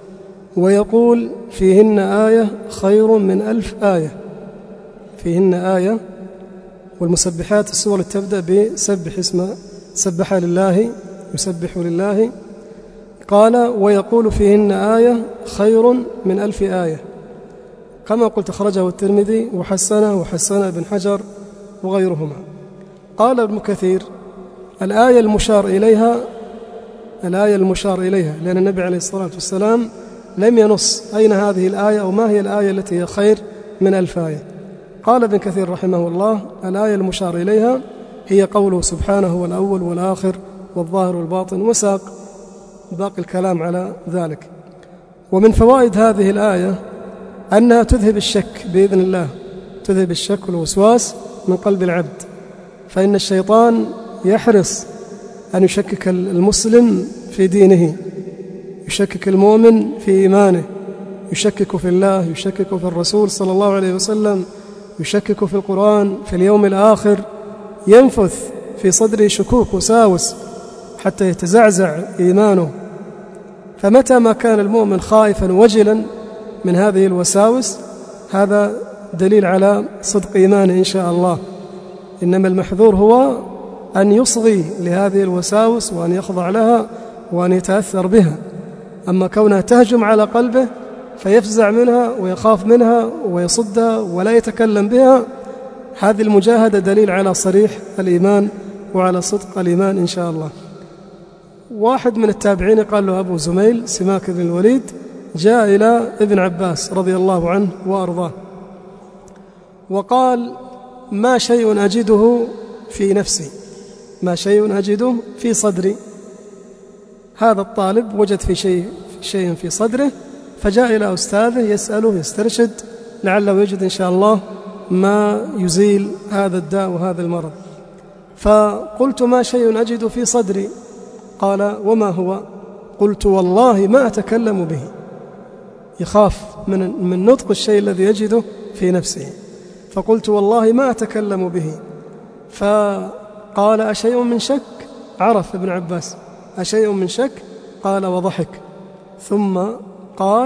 ويقول فيهن آية خير من ألف آية. فيهن آية، والمسبحات السور التي تبدأ بسبح اسم سبح لله يسبح لله، قال ويقول فيهن آية خير من ألف آية، كما قلت أخرجه الترمذي وحسنه وحسنه ابن حجر وغيرهما. قال ابن كثير الآية المشار إليها الآية المشار إليها لأن النبي عليه الصلاة والسلام لم ينص أين هذه الآية أو ما هي الآية التي هي خير من ألف آية. قال ابن كثير رحمه الله الآية المشار إليها هي قوله سبحانه والأول والآخر والظاهر والباطن، وساق باقي الكلام على ذلك. ومن فوائد هذه الآية أنها تذهب الشك بإذن الله، تذهب الشك والوسواس من قلب العبد، فإن الشيطان يحرص أن يشكك المسلم في دينه، يشكك المؤمن في إيمانه، يشكك في الله، يشكك في الرسول صلى الله عليه وسلم، يشكك في القرآن، في اليوم الآخر، ينفث في صدره شكوك وساوس حتى يتزعزع إيمانه. فمتى ما كان المؤمن خائفا وجلا من هذه الوساوس هذا دليل على صدق إيمانه إن شاء الله. إنما المحذور هو أن يصغي لهذه الوساوس وأن يخضع لها وأن يتأثر بها. أما كونها تهجم على قلبه فيفزع منها ويخاف منها ويصدها ولا يتكلم بها، هذه المجاهدة دليل على صريح الإيمان وعلى صدق الإيمان إن شاء الله. واحد من التابعين قال له أبو زميل سماك بن الوليد جاء إلى ابن عباس رضي الله عنه وأرضاه وقال ما شيء أجده في نفسي، ما شيء أجده في صدري. هذا الطالب وجد في شيء شيء في صدره فجاء إلى أستاذه يسأله يسترشد لعله يجد إن شاء الله ما يزيل هذا الداء وهذا المرض. فقلت ما شيء أجد في صدري؟ قال وما هو؟ قلت والله ما أتكلم به، يخاف من من نطق الشيء الذي يجده في نفسه. فقلت والله ما أتكلم به. فقال أشيء من شك؟ عرف ابن عباس أشيء من شك؟ قال وضحك، ثم قال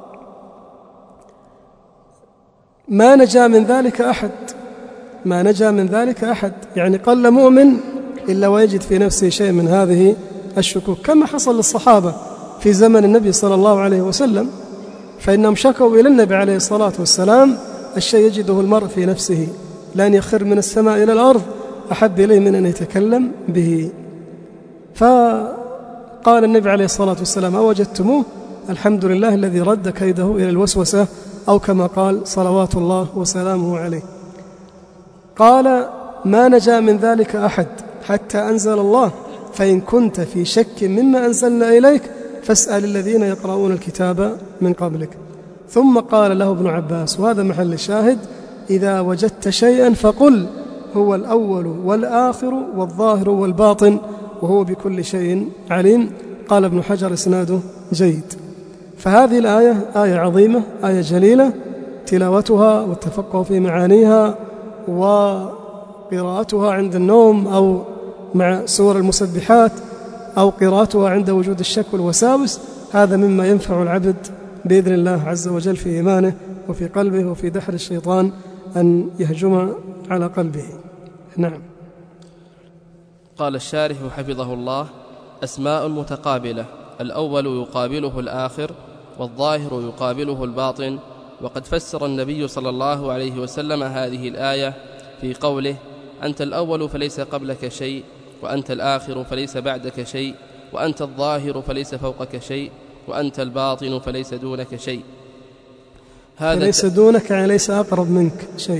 ما نجا من ذلك أحد، ما نجا من ذلك أحد، يعني قل مؤمن إلا ويجد في نفسه شيء من هذه الشكوك، كما حصل للصحابة في زمن النبي صلى الله عليه وسلم، فإنهم شكوا إلى النبي عليه الصلاة والسلام الشيء يجده المرء في نفسه، لأن يخر من السماء إلى الأرض أحب إليه من أن يتكلم به. فقال النبي عليه الصلاة والسلام أوجدتموه؟ الحمد لله الذي رد كيده إلى الوسوسة، أو كما قال صلوات الله وسلامه عليه. قال ما نجا من ذلك أحد حتى أنزل الله فإن كنت في شك مما أنزلنا إليك فاسأل الذين يقرؤون الكتاب من قبلك. ثم قال له ابن عباس وهذا محل الشاهد إذا وجدت شيئا فقل هو الأول والآخر والظاهر والباطن وهو بكل شيء عليم. قال ابن حجر إسناده جيد. فهذه الآية آية عظيمة، آية جليلة، تلاوتها والتفقه في معانيها وقراءتها عند النوم أو مع سور المسبحات أو قراءتها عند وجود الشك والوساوس، هذا مما ينفع العبد بإذن الله عز وجل في إيمانه وفي قلبه وفي دحر الشيطان أن يهجم على قلبه. نعم. قال الشارح حفظه الله أسماء متقابلة، الأول يقابله الآخر والظاهر يقابله الباطن. وقد فسر النبي صلى الله عليه وسلم هذه الآية في قوله أنت الأول فليس قبلك شيء، وأنت الآخر فليس بعدك شيء، وأنت الظاهر فليس فوقك شيء، وأنت الباطن فليس دونك شيء. هذا فليس دونك يعني ليس أقرب منك شيء.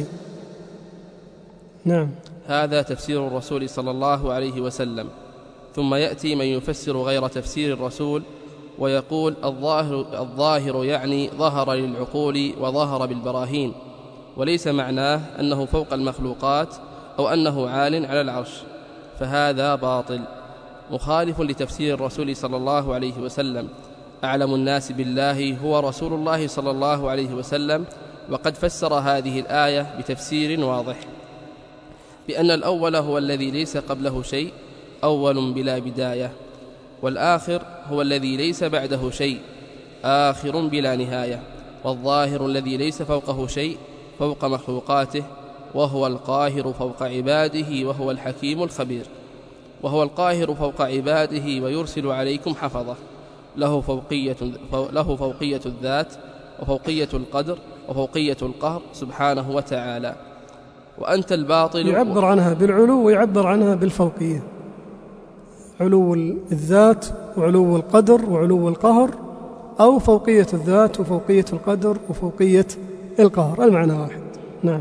نعم. هذا تفسير الرسول صلى الله عليه وسلم. ثم يأتي من يفسر غير تفسير الرسول ويقول الظاهر, الظاهر يعني ظهر للعقول وظهر بالبراهين، وليس معناه أنه فوق المخلوقات أو أنه عال على العرش، فهذا باطل مخالف لتفسير الرسول صلى الله عليه وسلم. أعلم الناس بالله هو رسول الله صلى الله عليه وسلم، وقد فسر هذه الآية بتفسير واضح بأن الأول هو الذي ليس قبله شيء، أول بلا بداية، والآخر هو الذي ليس بعده شيء، آخر بلا نهاية، والظاهر الذي ليس فوقه شيء فوق مخلوقاته، وهو القاهر فوق عباده، وهو الحكيم الخبير. وهو القاهر فوق عباده ويرسل عليكم حفظه، له فوقية, له فوقية الذات وفوقية القدر وفوقية القهر سبحانه وتعالى. وأنت الباطل يعبر عنها بالعلو ويعبر عنها بالفوقية، علو الذات وعلو القدر وعلو القهر، أو فوقية الذات وفوقية القدر وفوقية القهر، المعنى واحد. نعم.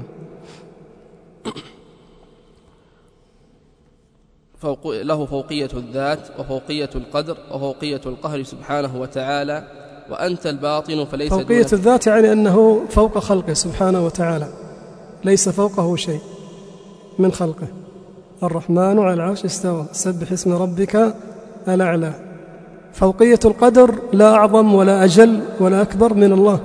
فوق له فوقية الذات وفوقية القدر وفوقية القهر سبحانه وتعالى. وأنت الباطن فليس فوقية الذات يعني أنه فوق خلقه سبحانه وتعالى، ليس فوقه شيء من خلقه. الرحمن على العرش استوى، سبح اسم ربك الأعلى. فوقية القدر لا أعظم ولا أجل ولا أكبر من الله،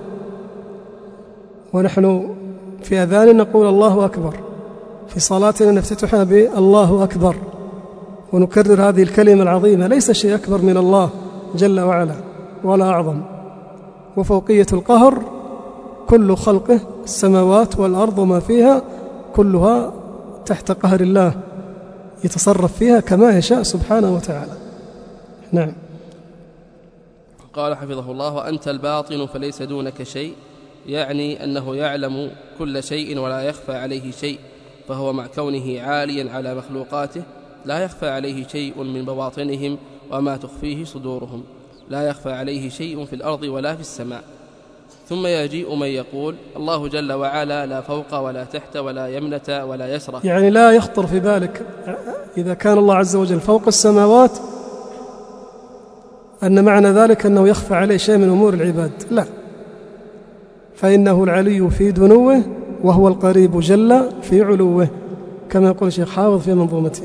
ونحن في أذان نقول الله أكبر، في صلاتنا نفتتحها بالله أكبر، ونكرر هذه الكلمة العظيمة، ليس شيء أكبر من الله جل وعلا ولا أعظم. وفوقية القهر كل خلقه، السماوات والأرض وما فيها كلها تحت قهر الله، يتصرف فيها كما يشاء سبحانه وتعالى. نعم. قال حفظه الله: وأنت الباطن فليس دونك شيء، يعني أنه يعلم كل شيء ولا يخفى عليه شيء، فهو مع كونه عاليا على مخلوقاته لا يخفى عليه شيء من بواطنهم وما تخفيه صدورهم، لا يخفى عليه شيء في الأرض ولا في السماء. ثم يجيء من يقول: الله جل وعلا لا فوق ولا تحت ولا يمنة ولا يسرى، يعني لا يخطر في بالك إذا كان الله عز وجل فوق السماوات أن معنى ذلك أنه يخفى عليه شيء من أمور العباد، لا، فإنه العلي في دنوه وهو القريب جل في علوه، كما يقول الشيخ حافظ في منظومته.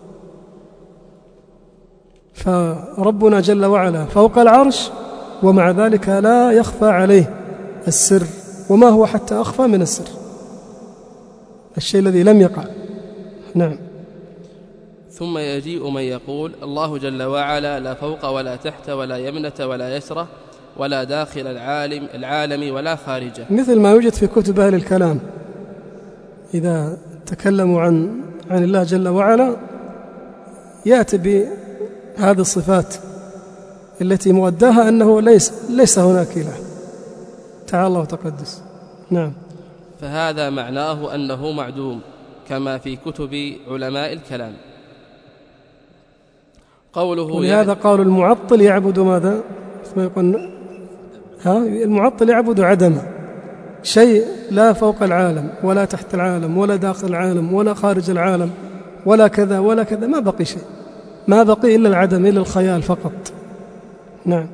فربنا جل وعلا فوق العرش، ومع ذلك لا يخفى عليه السر، وما هو حتى أخفى من السر، الشيء الذي لم يقع. نعم. ثم يجيء من يقول: الله جل وعلا لا فوق ولا تحت ولا يمنة ولا يسرة ولا داخل العالم العالم ولا خارجه، مثل ما يوجد في كتب أهل الكلام إذا تكلموا عن عن الله جل وعلا يأتي بهذه الصفات التي مؤداها أنه ليس ليس هناك إله، تعالى الله وتقدس. نعم. فهذا معناه أنه معدوم كما في كتب علماء الكلام. قوله ولهذا قالوا المعطل يعبد ماذا؟ ما يقول ها المعطل يعبد عدم شيء، لا فوق العالم ولا تحت العالم ولا داخل العالم ولا خارج العالم ولا كذا ولا كذا، ما بقي شيء، ما بقي إلا العدم، إلا الخيال فقط. نعم.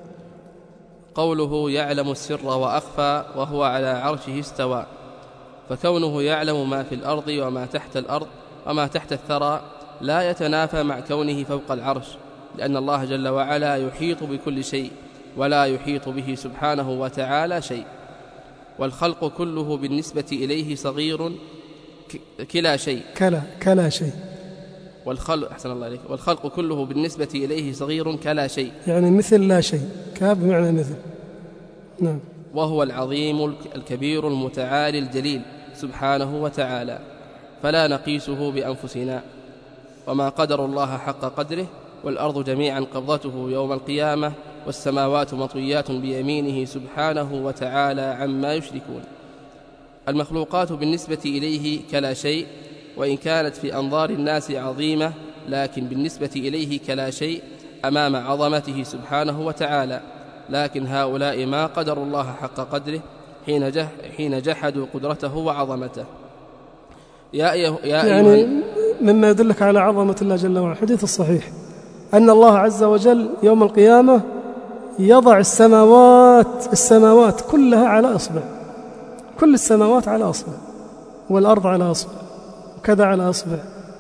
قوله يعلم السر وأخفى وهو على عرشه استوى، فكونه يعلم ما في الأرض وما تحت الأرض وما تحت الثرى لا يتنافى مع كونه فوق العرش، لأن الله جل وعلا يحيط بكل شيء ولا يحيط به سبحانه وتعالى شيء، والخلق كله بالنسبة إليه صغير كلا شيء كلا كلا شيء والخلق أحسن الله عليك والخلق كله بالنسبة إليه صغير كلا شيء، يعني مثل لا شيء، كاب بمعنى مثل. نعم. وهو العظيم الكبير المتعالي الجليل سبحانه وتعالى، فلا نقيسه بأنفسنا. وما قدر الله حق قدره، والأرض جميعا قبضته يوم القيامة، والسماوات مطويات بيمينه سبحانه وتعالى عما يشركون. المخلوقات بالنسبة إليه كلا شيء، وإن كانت في أنظار الناس عظيمة، لكن بالنسبة إليه كلا شيء أمام عظمته سبحانه وتعالى. لكن هؤلاء ما قدروا الله حق قدره حين, جح حين جحدوا قدرته وعظمته. يا أيها يا يعني مما يدلك على عظمة الله جل وعلا الحديث الصحيح أن الله عز وجل يوم القيامة يضع السماوات السماوات كلها على أصبع، كل السماوات على أصبع، والأرض على أصبع، كذا على أصبع.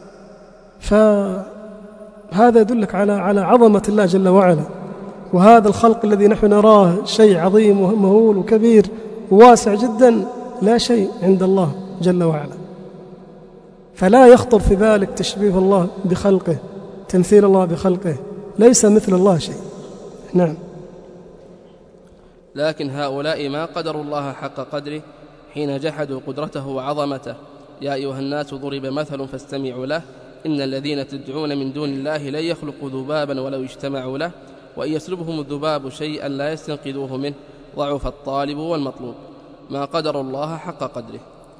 فهذا يدلك على على عظمة الله جل وعلا، وهذا الخلق الذي نحن نراه شيء عظيم ومهول وكبير وواسع جدا لا شيء عند الله جل وعلا. فلا يخطر في بالك تشبيه الله بخلقه، تمثيل الله بخلقه، ليس مثل الله شيء. نعم. لكن هؤلاء ما قدروا الله حق قدره حين جحدوا قدرته وعظمته. يا أيها الناس ضرب مثل فاستمعوا له إن الذين تدعون من دون الله لن يخلقوا ذبابا ولو اجتمعوا له وإن يسلبهم الذباب شيئا لا يستنقذوه منه ضعف الطالب والمطلوب. ما قدروا الله حق قدره،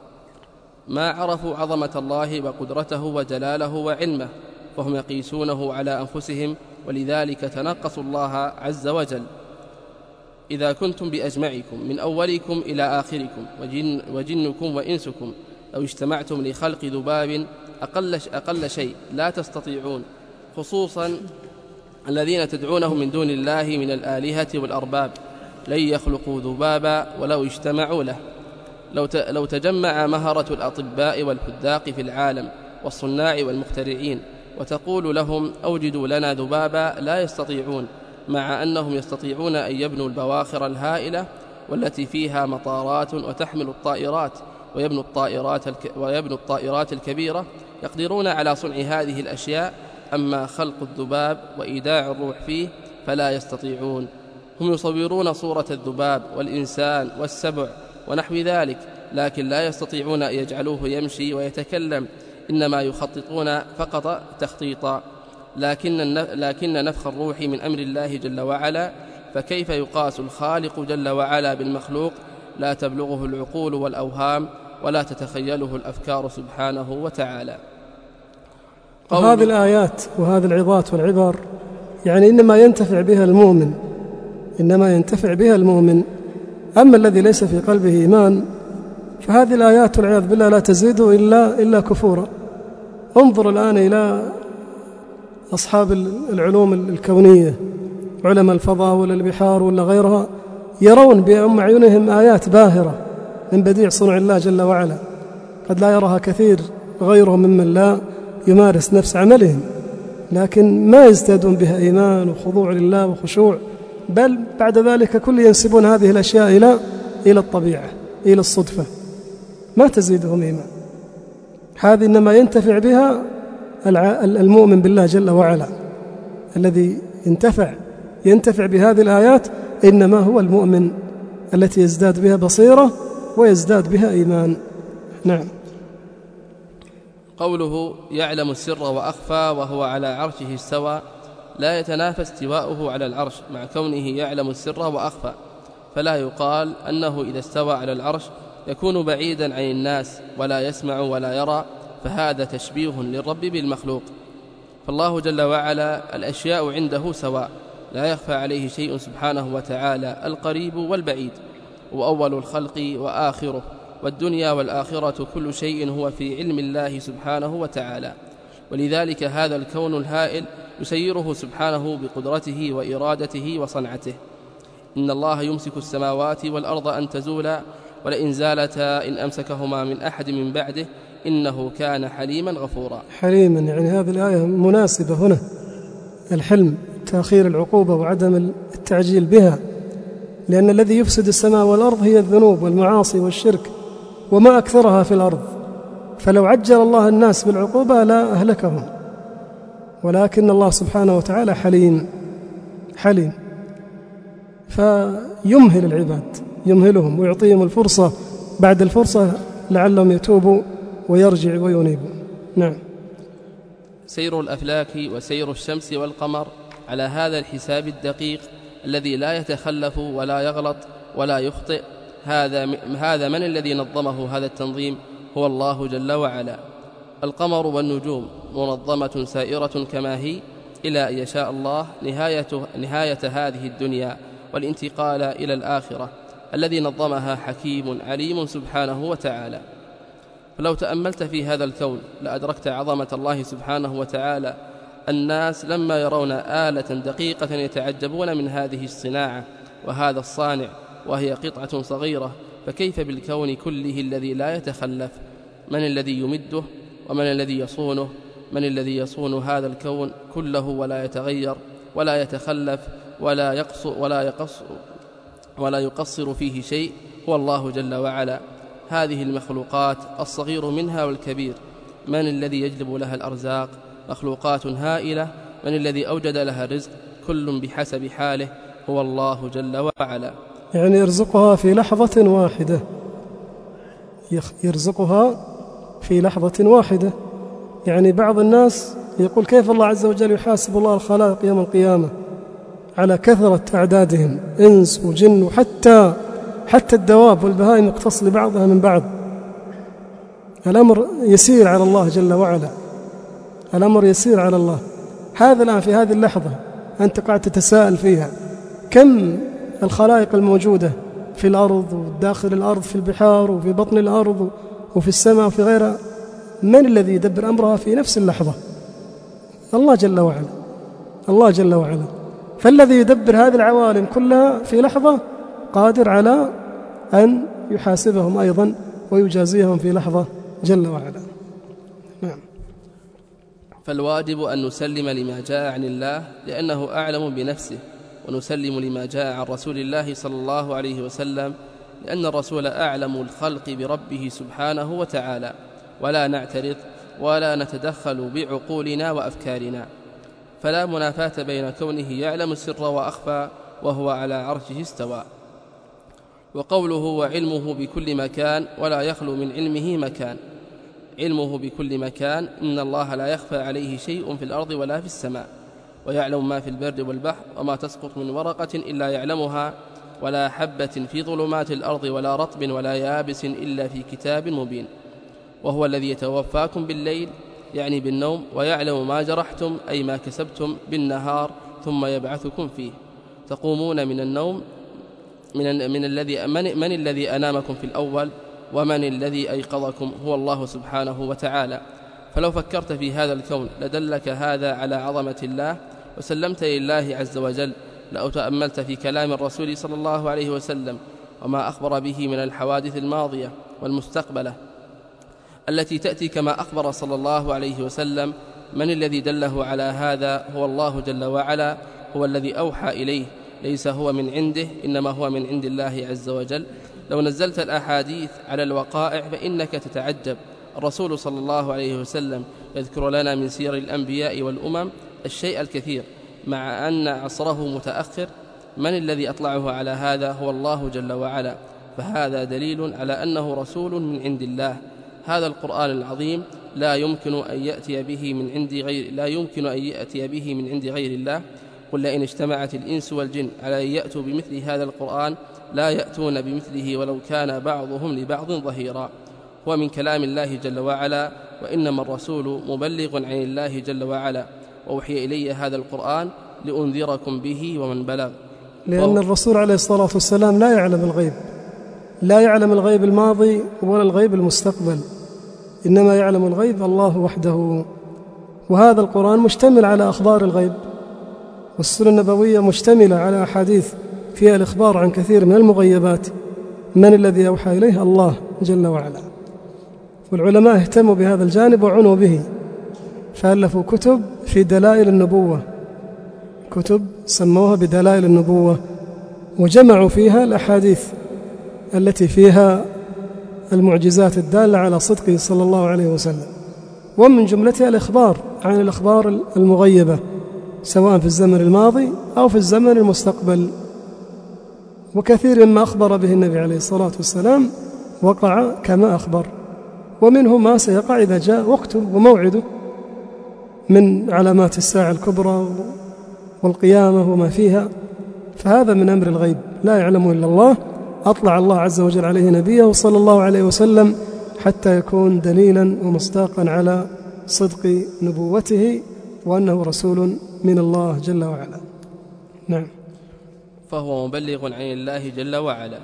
ما عرفوا عظمة الله وقدرته وجلاله وعلمه، فهم يقيسونه على أنفسهم، ولذلك تنقصوا الله عز وجل. إذا كنتم بأجمعكم من أولكم إلى آخركم وجن وجنكم وإنسكم لو اجتمعتم لخلق ذباب أقل, أقل شيء لا تستطيعون، خصوصا الذين تدعونه من دون الله من الآلهة والأرباب لن يخلقوا ذبابا ولو اجتمعوا له. لو لو تجمع مهرة الأطباء والحذاق في العالم والصناع والمخترعين وتقول لهم أوجدوا لنا ذبابا لا يستطيعون، مع أنهم يستطيعون أن يبنوا البواخر الهائلة والتي فيها مطارات وتحمل الطائرات ويبنوا الطائرات, الك... ويبنوا الطائرات الكبيرة، يقدرون على صنع هذه الأشياء. أما خلق الذباب وإيداع الروح فيه فلا يستطيعون. هم يصورون صورة الذباب والإنسان والسبع ونحو ذلك، لكن لا يستطيعون أن يجعلوه يمشي ويتكلم، إنما يخططون فقط تخطيطا. لكن, لكن نفخ الروح من أمر الله جل وعلا، فكيف يقاس الخالق جل وعلا بالمخلوق؟ لا تبلغه العقول والأوهام ولا تتخيله الأفكار سبحانه وتعالى. وهذه الآيات وهذه العظات والعبر يعني إنما ينتفع بها المؤمن، إنما ينتفع بها المؤمن. أما الذي ليس في قلبه إيمان فهذه الآيات والعياذ بالله لا تزيده إلا, إلا كفورا. انظر الآن إلى أصحاب العلوم الكونية، علماء الفضاء ولا البحار ولا غيرها، يرون بأم عيونهم آيات باهرة من بديع صنع الله جل وعلا قد لا يراها كثير غيرهم ممن لا يمارس نفس عملهم، لكن ما يزدادون بها إيمان وخضوع لله وخشوع، بل بعد ذلك كل ينسبون هذه الأشياء إلى إلى الطبيعة، إلى الصدفة، ما تزيدهم إيمان. هذه إنما ينتفع بها المؤمن بالله جل وعلا، الذي ينتفع ينتفع بهذه الآيات إنما هو المؤمن التي يزداد بها بصيرة ويزداد بها إيمان. نعم. قوله يعلم السر وأخفى وهو على عرشه استوى، لا يتنافى استواؤه على العرش مع كونه يعلم السر وأخفى، فلا يقال أنه إذا استوى على العرش يكون بعيدا عن الناس ولا يسمع ولا يرى، فهذا تشبيه للرب بالمخلوق. فالله جل وعلا الأشياء عنده سواء، لا يخفى عليه شيء سبحانه وتعالى، القريب والبعيد، وأول الخلق وآخره، والدنيا والآخرة، كل شيء هو في علم الله سبحانه وتعالى. ولذلك هذا الكون الهائل يسيره سبحانه بقدرته وإرادته وصنعته. إن الله يمسك السماوات والأرض أن تزولا ولئن زالتا إن أمسكهما من أحد من بعده إنه كان حليما غفورا. حليما يعني هذه الآية مناسبة هنا، الحلم، تأخير العقوبة وعدم التعجيل بها، لأن الذي يفسد السماء والأرض هي الذنوب والمعاصي والشرك وما أكثرها في الأرض، فلو عجل الله الناس بالعقوبة لا أهلكهم، ولكن الله سبحانه وتعالى حليم حليم فيمهل العباد، يمهلهم ويعطيهم الفرصة بعد الفرصة لعلهم يتوبوا ويرجعوا وينيبوا. نعم. سير الأفلاك وسير الشمس والقمر على هذا الحساب الدقيق الذي لا يتخلف ولا يغلط ولا يخطئ، هذا هذا من الذي نظمه هذا التنظيم؟ هو الله جل وعلا. القمر والنجوم منظمة سائرة كما هي إلى أن يشاء الله نهاية, نهاية هذه الدنيا والانتقال إلى الآخرة. الذي نظمها حكيم عليم سبحانه وتعالى. فلو تأملت في هذا الكون لأدركت عظمة الله سبحانه وتعالى. الناس لما يرون آلة دقيقة يتعجبون من هذه الصناعة وهذا الصانع، وهي قطعة صغيرة، فكيف بالكون كله الذي لا يتخلف؟ من الذي يمده ومن الذي يصونه؟ من الذي يصون هذا الكون كله ولا يتغير ولا يتخلف ولا يقصر ولا يقصر ولا يقصر فيه شيء؟ هو الله جل وعلا. هذه المخلوقات الصغير منها والكبير، من الذي يجلب لها الأرزاق؟ مخلوقات هائلة، من الذي أوجد لها الرزق؟ كل بحسب حاله، هو الله جل وعلا. يعني يرزقها في لحظة واحدة، يرزقها في لحظة واحدة. يعني بعض الناس يقول كيف الله عز وجل يحاسب الله الخلائق يوم القيامة على كثرة أعدادهم، إنس وجن وحتى حتى الدواب والبهائم يقتص لبعضها من بعض. الأمر يسير على الله جل وعلا، الأمر يسير على الله. هذا الآن في هذه اللحظة أنت قاعد تتساءل فيها كم الخلائق الموجودة في الأرض وداخل الأرض، في البحار وفي بطن الأرض وفي السماء وفي غيرها، من الذي يدبر أمرها في نفس اللحظة؟ الله جل وعلا، الله جل وعلا. فالذي يدبر هذه العوالم كلها في لحظة قادر على أن يحاسبهم أيضا ويجازيهم في لحظة جل وعلا. نعم. فالواجب أن نسلم لما جاء عن الله لأنه أعلم بنفسه، ونسلم لما جاء عن رسول الله صلى الله عليه وسلم لأن الرسول أعلم الخلق بربه سبحانه وتعالى، ولا نعترض ولا نتدخل بعقولنا وأفكارنا. فلا منافاة بين كونه يعلم السر وأخفى وهو على عرشه استوى. وقوله وعلمه بكل مكان ولا يخلو من علمه مكان، علمه بكل مكان إن الله لا يخفى عليه شيء في الأرض ولا في السماء، ويعلم ما في البر والبحر وما تسقط من ورقة إلا يعلمها ولا حبة في ظلمات الأرض ولا رطب ولا يابس إلا في كتاب مبين. وهو الذي يتوفاكم بالليل يعني بالنوم، ويعلم ما جرحتم أي ما كسبتم بالنهار ثم يبعثكم فيه. تقومون من النوم من, من, الذي من, من الذي أنامكم في الأول ومن الذي أيقظكم؟ هو الله سبحانه وتعالى. فلو فكرت في هذا الكون لدلك هذا على عظمة الله وسلمت لله عز وجل، لو تأملت في كلام الرسول صلى الله عليه وسلم وما أخبر به من الحوادث الماضية والمستقبلة التي تأتي كما أخبر صلى الله عليه وسلم، من الذي دله على هذا؟ هو الله جل وعلا، هو الذي أوحى إليه، ليس هو من عنده إنما هو من عند الله عز وجل. لو نزلت الأحاديث على الوقائع فإنك تتعجب. الرسول صلى الله عليه وسلم يذكر لنا من سير الأنبياء والأمم الشيء الكثير مع أن عصره متأخر. من الذي أطلعه على هذا؟ هو الله جل وعلا. فهذا دليل على أنه رسول من عند الله. هذا القرآن العظيم لا يمكن أن يأتي به من عند غير لا يمكن أن يأتي به من عند غير الله. قل لئن اجتمعت الإنس والجن على أن يأتوا بمثل هذا القرآن لا يأتون بمثله ولو كان بعضهم لبعض ظهيرا. هو من كلام الله جل وعلا، وإنما الرسول مبلغ عن الله جل وعلا، وأوحي إلي هذا القرآن لأنذركم به ومن بلغ. لأن الرسول عليه الصلاة والسلام لا يعلم الغيب، لا يعلم الغيب الماضي ولا الغيب المستقبل، إنما يعلم الغيب الله وحده. وهذا القرآن مشتمل على أخبار الغيب، والسنة النبوية مشتملة على أحاديث فيها الإخبار عن كثير من المغيبات. من الذي أوحى إليه؟ الله جل وعلا. والعلماء اهتموا بهذا الجانب وعنوا به، فألفوا كتب في دلائل النبوة، كتب سموها بدلائل النبوة، وجمعوا فيها الأحاديث التي فيها المعجزات الدالة على صدقه صلى الله عليه وسلم، ومن جملتها الإخبار عن الأخبار المغيبة سواء في الزمن الماضي أو في الزمن المستقبل. وكثير مما أخبر به النبي عليه الصلاة والسلام وقع كما أخبر، ومنه ما سيقع إذا جاء وقته وموعده من علامات الساعة الكبرى والقيامة وما فيها، فهذا من أمر الغيب لا يعلمه إلا الله. أطلع الله عز وجل عليه نبيه صلى الله عليه وسلم حتى يكون دليلا ومصداقا على صدق نبوته وأنه رسول من الله جل وعلا. نعم. فهو مبلغ عن الله جل وعلا.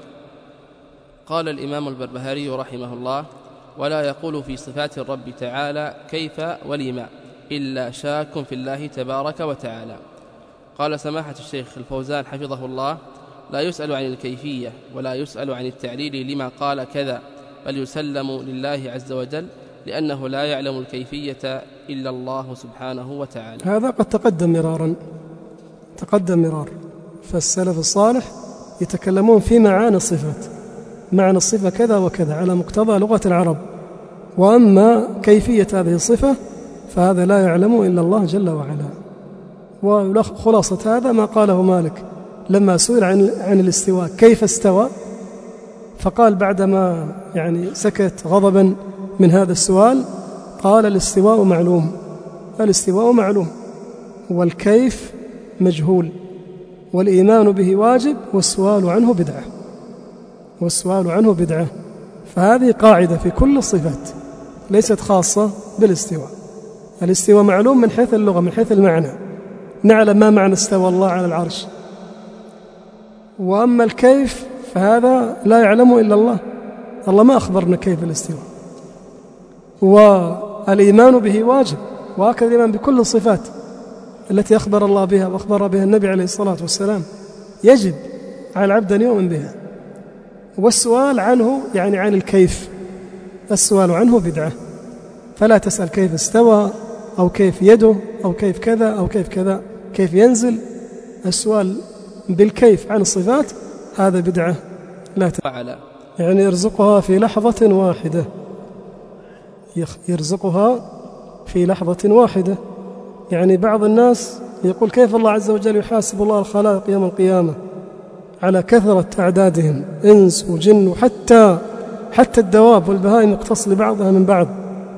قال الإمام البربهاري رحمه الله: ولا يقول في صفات الرب تعالى كيف ولما إلا شاك في الله تبارك وتعالى. قال سماحة الشيخ الفوزان حفظه الله: لا يسأل عن الكيفية ولا يسأل عن التعليل لما قال كذا، بل يسلم لله عز وجل لأنه لا يعلم الكيفية إلا الله سبحانه وتعالى. هذا قد تقدم مرارا تقدم مرار فالسلف الصالح يتكلمون في معاني الصفات، معنى الصفة كذا وكذا على مقتضى لغة العرب، وأما كيفية هذه الصفة فهذا لا يعلم إلا الله جل وعلا. وخلاصة هذا ما قاله مالك لما سئل عن عن الاستواء كيف استوى، فقال بعدما يعني سكت غضبا من هذا السؤال قال الاستواء معلوم، الاستواء معلوم والكيف مجهول، والإيمان به واجب، والسؤال عنه بدعة، والسؤال عنه بدعة. فهذه قاعدة في كل الصفات ليست خاصة بالاستواء. الاستواء معلوم من حيث اللغة، من حيث المعنى، نعلم ما معنى استوى الله على العرش، وأما الكيف فهذا لا يعلمه إلا الله، الله ما أخبرنا كيف الاستواء. والإيمان به واجب، وهكذا الإيمان بكل الصفات التي أخبر الله بها وأخبر بها النبي عليه الصلاة والسلام يجب على العبد أن يؤمن بها. والسؤال عنه يعني عن الكيف، السؤال عنه بدعة، فلا تسأل كيف استوى أو كيف يده أو كيف كذا أو كيف كذا، كيف ينزل. السؤال بالكيف عن الصفات هذا بدعة لا تفعل. يعني يرزقها في لحظة واحدة، يرزقها في لحظة واحدة. يعني بعض الناس يقول كيف الله عز وجل يحاسب الله الخلائق يوم القيامة على كثرة أعدادهم إنس وجن، وحتى حتى الدواب والبهائم يقتص لبعضها من بعض.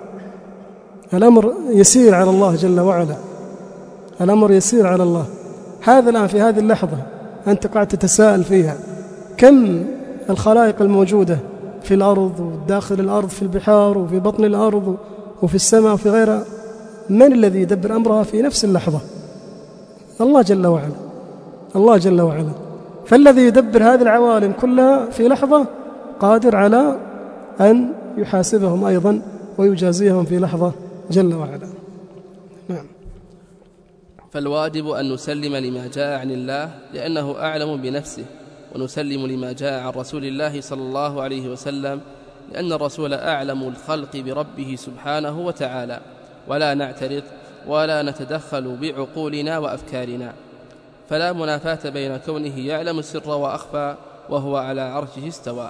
الأمر يسير على الله جل وعلا، الأمر يسير على الله. هذا الآن في هذه اللحظة أنت قاعد تتساءل فيها كم الخلائق الموجودة في الأرض وداخل الأرض، في البحار وفي بطن الأرض وفي السماء وفي غيرها، من الذي يدبر أمرها في نفس اللحظة؟ الله جل وعلا، الله جل وعلا. فالذي يدبر هذه العوالم كلها في لحظة قادر على أن يحاسبهم أيضا ويجازيهم في لحظة جل وعلا. نعم. فالواجب أن نسلم لما جاء عن الله لأنه أعلم بنفسه، ونسلم لما جاء عن رسول الله صلى الله عليه وسلم لأن الرسول أعلم الخلق بربه سبحانه وتعالى، ولا نعترض ولا نتدخل بعقولنا وأفكارنا. فلا منافاة بين كونه يعلم السر وأخفى وهو على عرشه استوى.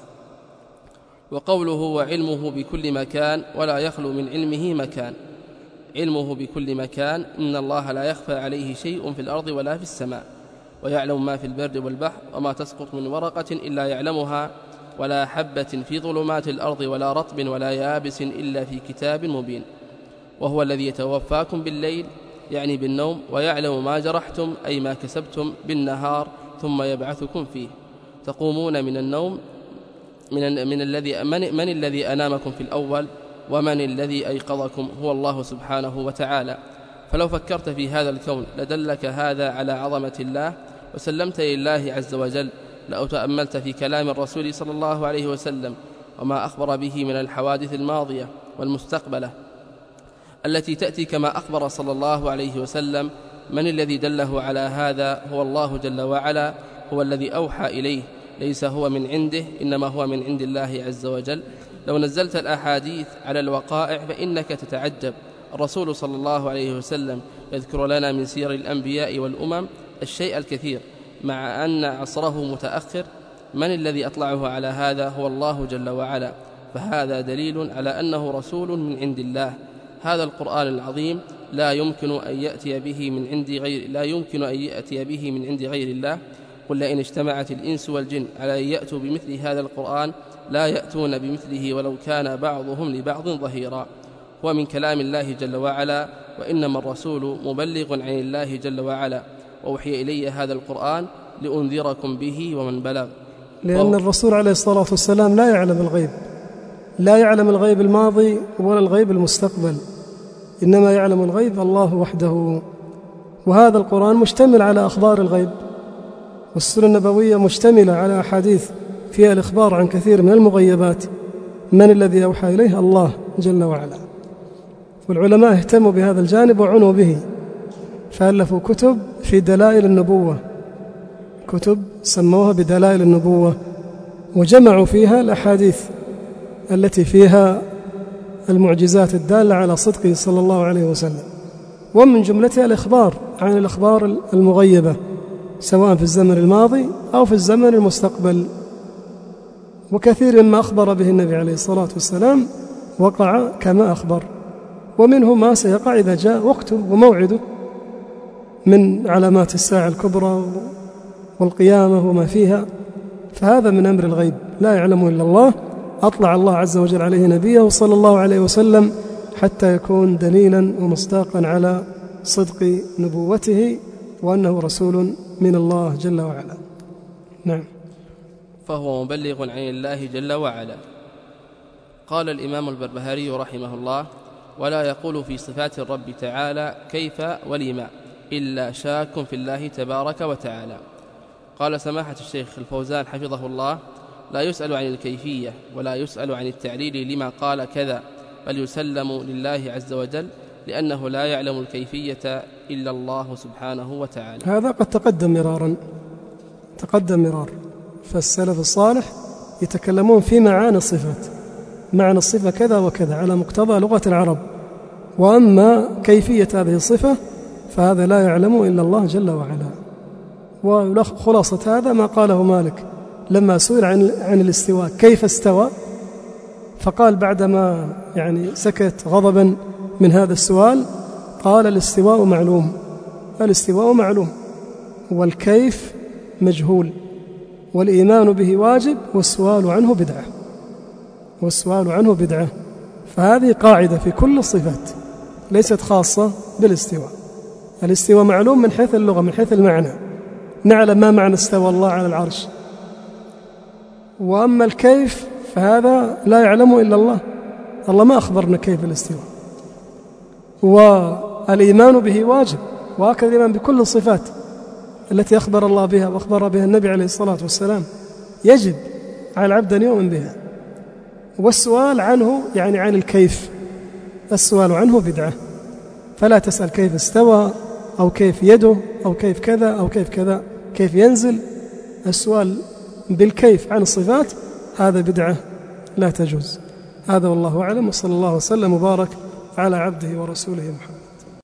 وقوله وعلمه بكل مكان ولا يخلو من علمه مكان، علمه بكل مكان إن الله لا يخفى عليه شيء في الأرض ولا في السماء، ويعلم ما في البر والبحر، وما تسقط من ورقة إلا يعلمها، ولا حبة في ظلمات الأرض ولا رطب ولا يابس إلا في كتاب مبين. وهو الذي يتوفاكم بالليل يعني بالنوم، ويعلم ما جرحتم أي ما كسبتم بالنهار ثم يبعثكم فيه. تقومون من النوم من, من, الذي من, من الذي أنامكم في الأول، ومن الذي أيقظكم؟ هو الله سبحانه وتعالى. فلو فكرت في هذا الكون لدلك هذا على عظمة الله، وسلمت لله عز وجل. لو تأملت في كلام الرسول صلى الله عليه وسلم وما أخبر به من الحوادث الماضية والمستقبلة التي تأتي كما أخبر صلى الله عليه وسلم، من الذي دله على هذا؟ هو الله جل وعلا، هو الذي أوحى إليه، ليس هو من عنده إنما هو من عند الله عز وجل. لو نزلت الأحاديث على الوقائع فإنك تتعجب. الرسول صلى الله عليه وسلم يذكر لنا من سير الأنبياء والأمم الشيء الكثير، مع أن عصره متأخر. من الذي أطلعه على هذا؟ هو الله جل وعلا. فهذا دليل على أنه رسول من عند الله. هذا القرآن العظيم لا يمكن أن يأتي به من عند غير لا يمكن أن يأتي به من عند غير الله. قل لئن اجتمعت الإنس والجن على أن يأتوا بمثل هذا القرآن لا يأتون بمثله ولو كان بعضهم لبعض ظهيرا. ومن كلام الله جل وعلا، وإنما الرسول مبلغ عن الله جل وعلا، وأوحي إلي هذا القرآن لأنذركم به ومن بلغ. لأن الرسول عليه الصلاة والسلام لا يعلم الغيب، لا يعلم الغيب الماضي ولا الغيب المستقبل، إنما يعلم الغيب الله وحده. وهذا القرآن مشتمل على أخبار الغيب، والسنة النبوية مشتملة على أحاديث فيها الإخبار عن كثير من المغيبات. من الذي أوحى إليه؟ الله جل وعلا. والعلماء اهتموا بهذا الجانب وعنوا به، فألفوا كتب في دلائل النبوة، كتب سموها بدلائل النبوة، وجمعوا فيها الأحاديث التي فيها المعجزات الدالة على صدقه صلى الله عليه وسلم، ومن جملتها الإخبار عن الأخبار المغيبة سواء في الزمن الماضي أو في الزمن المستقبل. وكثير مما أخبر به النبي عليه الصلاة والسلام وقع كما أخبر، ومنه ما سيقع إذا جاء وقته وموعده من علامات الساعة الكبرى والقيامة وما فيها، فهذا من أمر الغيب لا يعلمه إلا الله. أطلع الله عز وجل عليه نبيه صلى الله عليه وسلم حتى يكون دليلا ومصداقا على صدق نبوته وأنه رسول من الله جل وعلا. نعم. فهو مبلغ عن الله جل وعلا. قال الإمام البربهاري رحمه الله: ولا يقول في صفات الرب تعالى كيف ولما إلا شاك في الله تبارك وتعالى. قال سماحة الشيخ الفوزان حفظه الله: لا يسأل عن الكيفية ولا يسأل عن التعليل لما قال كذا، بل يسلم لله عز وجل، لأنه لا يعلم الكيفية إلا الله سبحانه وتعالى. هذا قد تقدم مرارا تقدم مرار فالسلف الصالح يتكلمون في معاني الصفات، معنى الصفة كذا وكذا على مقتضى لغة العرب، وأما كيفية هذه الصفة فهذا لا يعلم إلا الله جل وعلا. وخلاصة هذا ما قاله مالك لما سئل عن عن الاستواء كيف استوى، فقال بعدما يعني سكت غضبا من هذا السؤال قال: الاستواء معلوم الاستواء معلوم والكيف مجهول، والإيمان به واجب، والسؤال عنه بدعة والسؤال عنه بدعة. فهذه قاعدة في كل الصفات ليست خاصة بالاستواء. الاستواء معلوم من حيث اللغة، من حيث المعنى، نعلم ما معنى استوى الله على العرش، وأما الكيف فهذا لا يعلمه إلا الله، الله ما أخبرنا كيف الاستواء. والإيمان به واجب، وهكذا الإيمان بكل الصفات التي أخبر الله بها وأخبر بها النبي عليه الصلاة والسلام يجب على العبد أن يؤمن بها. والسؤال عنه يعني عن الكيف، السؤال عنه بدعة، فلا تسأل كيف استوى أو كيف يده أو كيف كذا أو كيف كذا، كيف ينزل. السؤال بالكيف عن الصفات هذا بدعة لا تجوز. هذا والله أعلم، وصلى الله وسلم وبارك على عبده ورسوله محمد.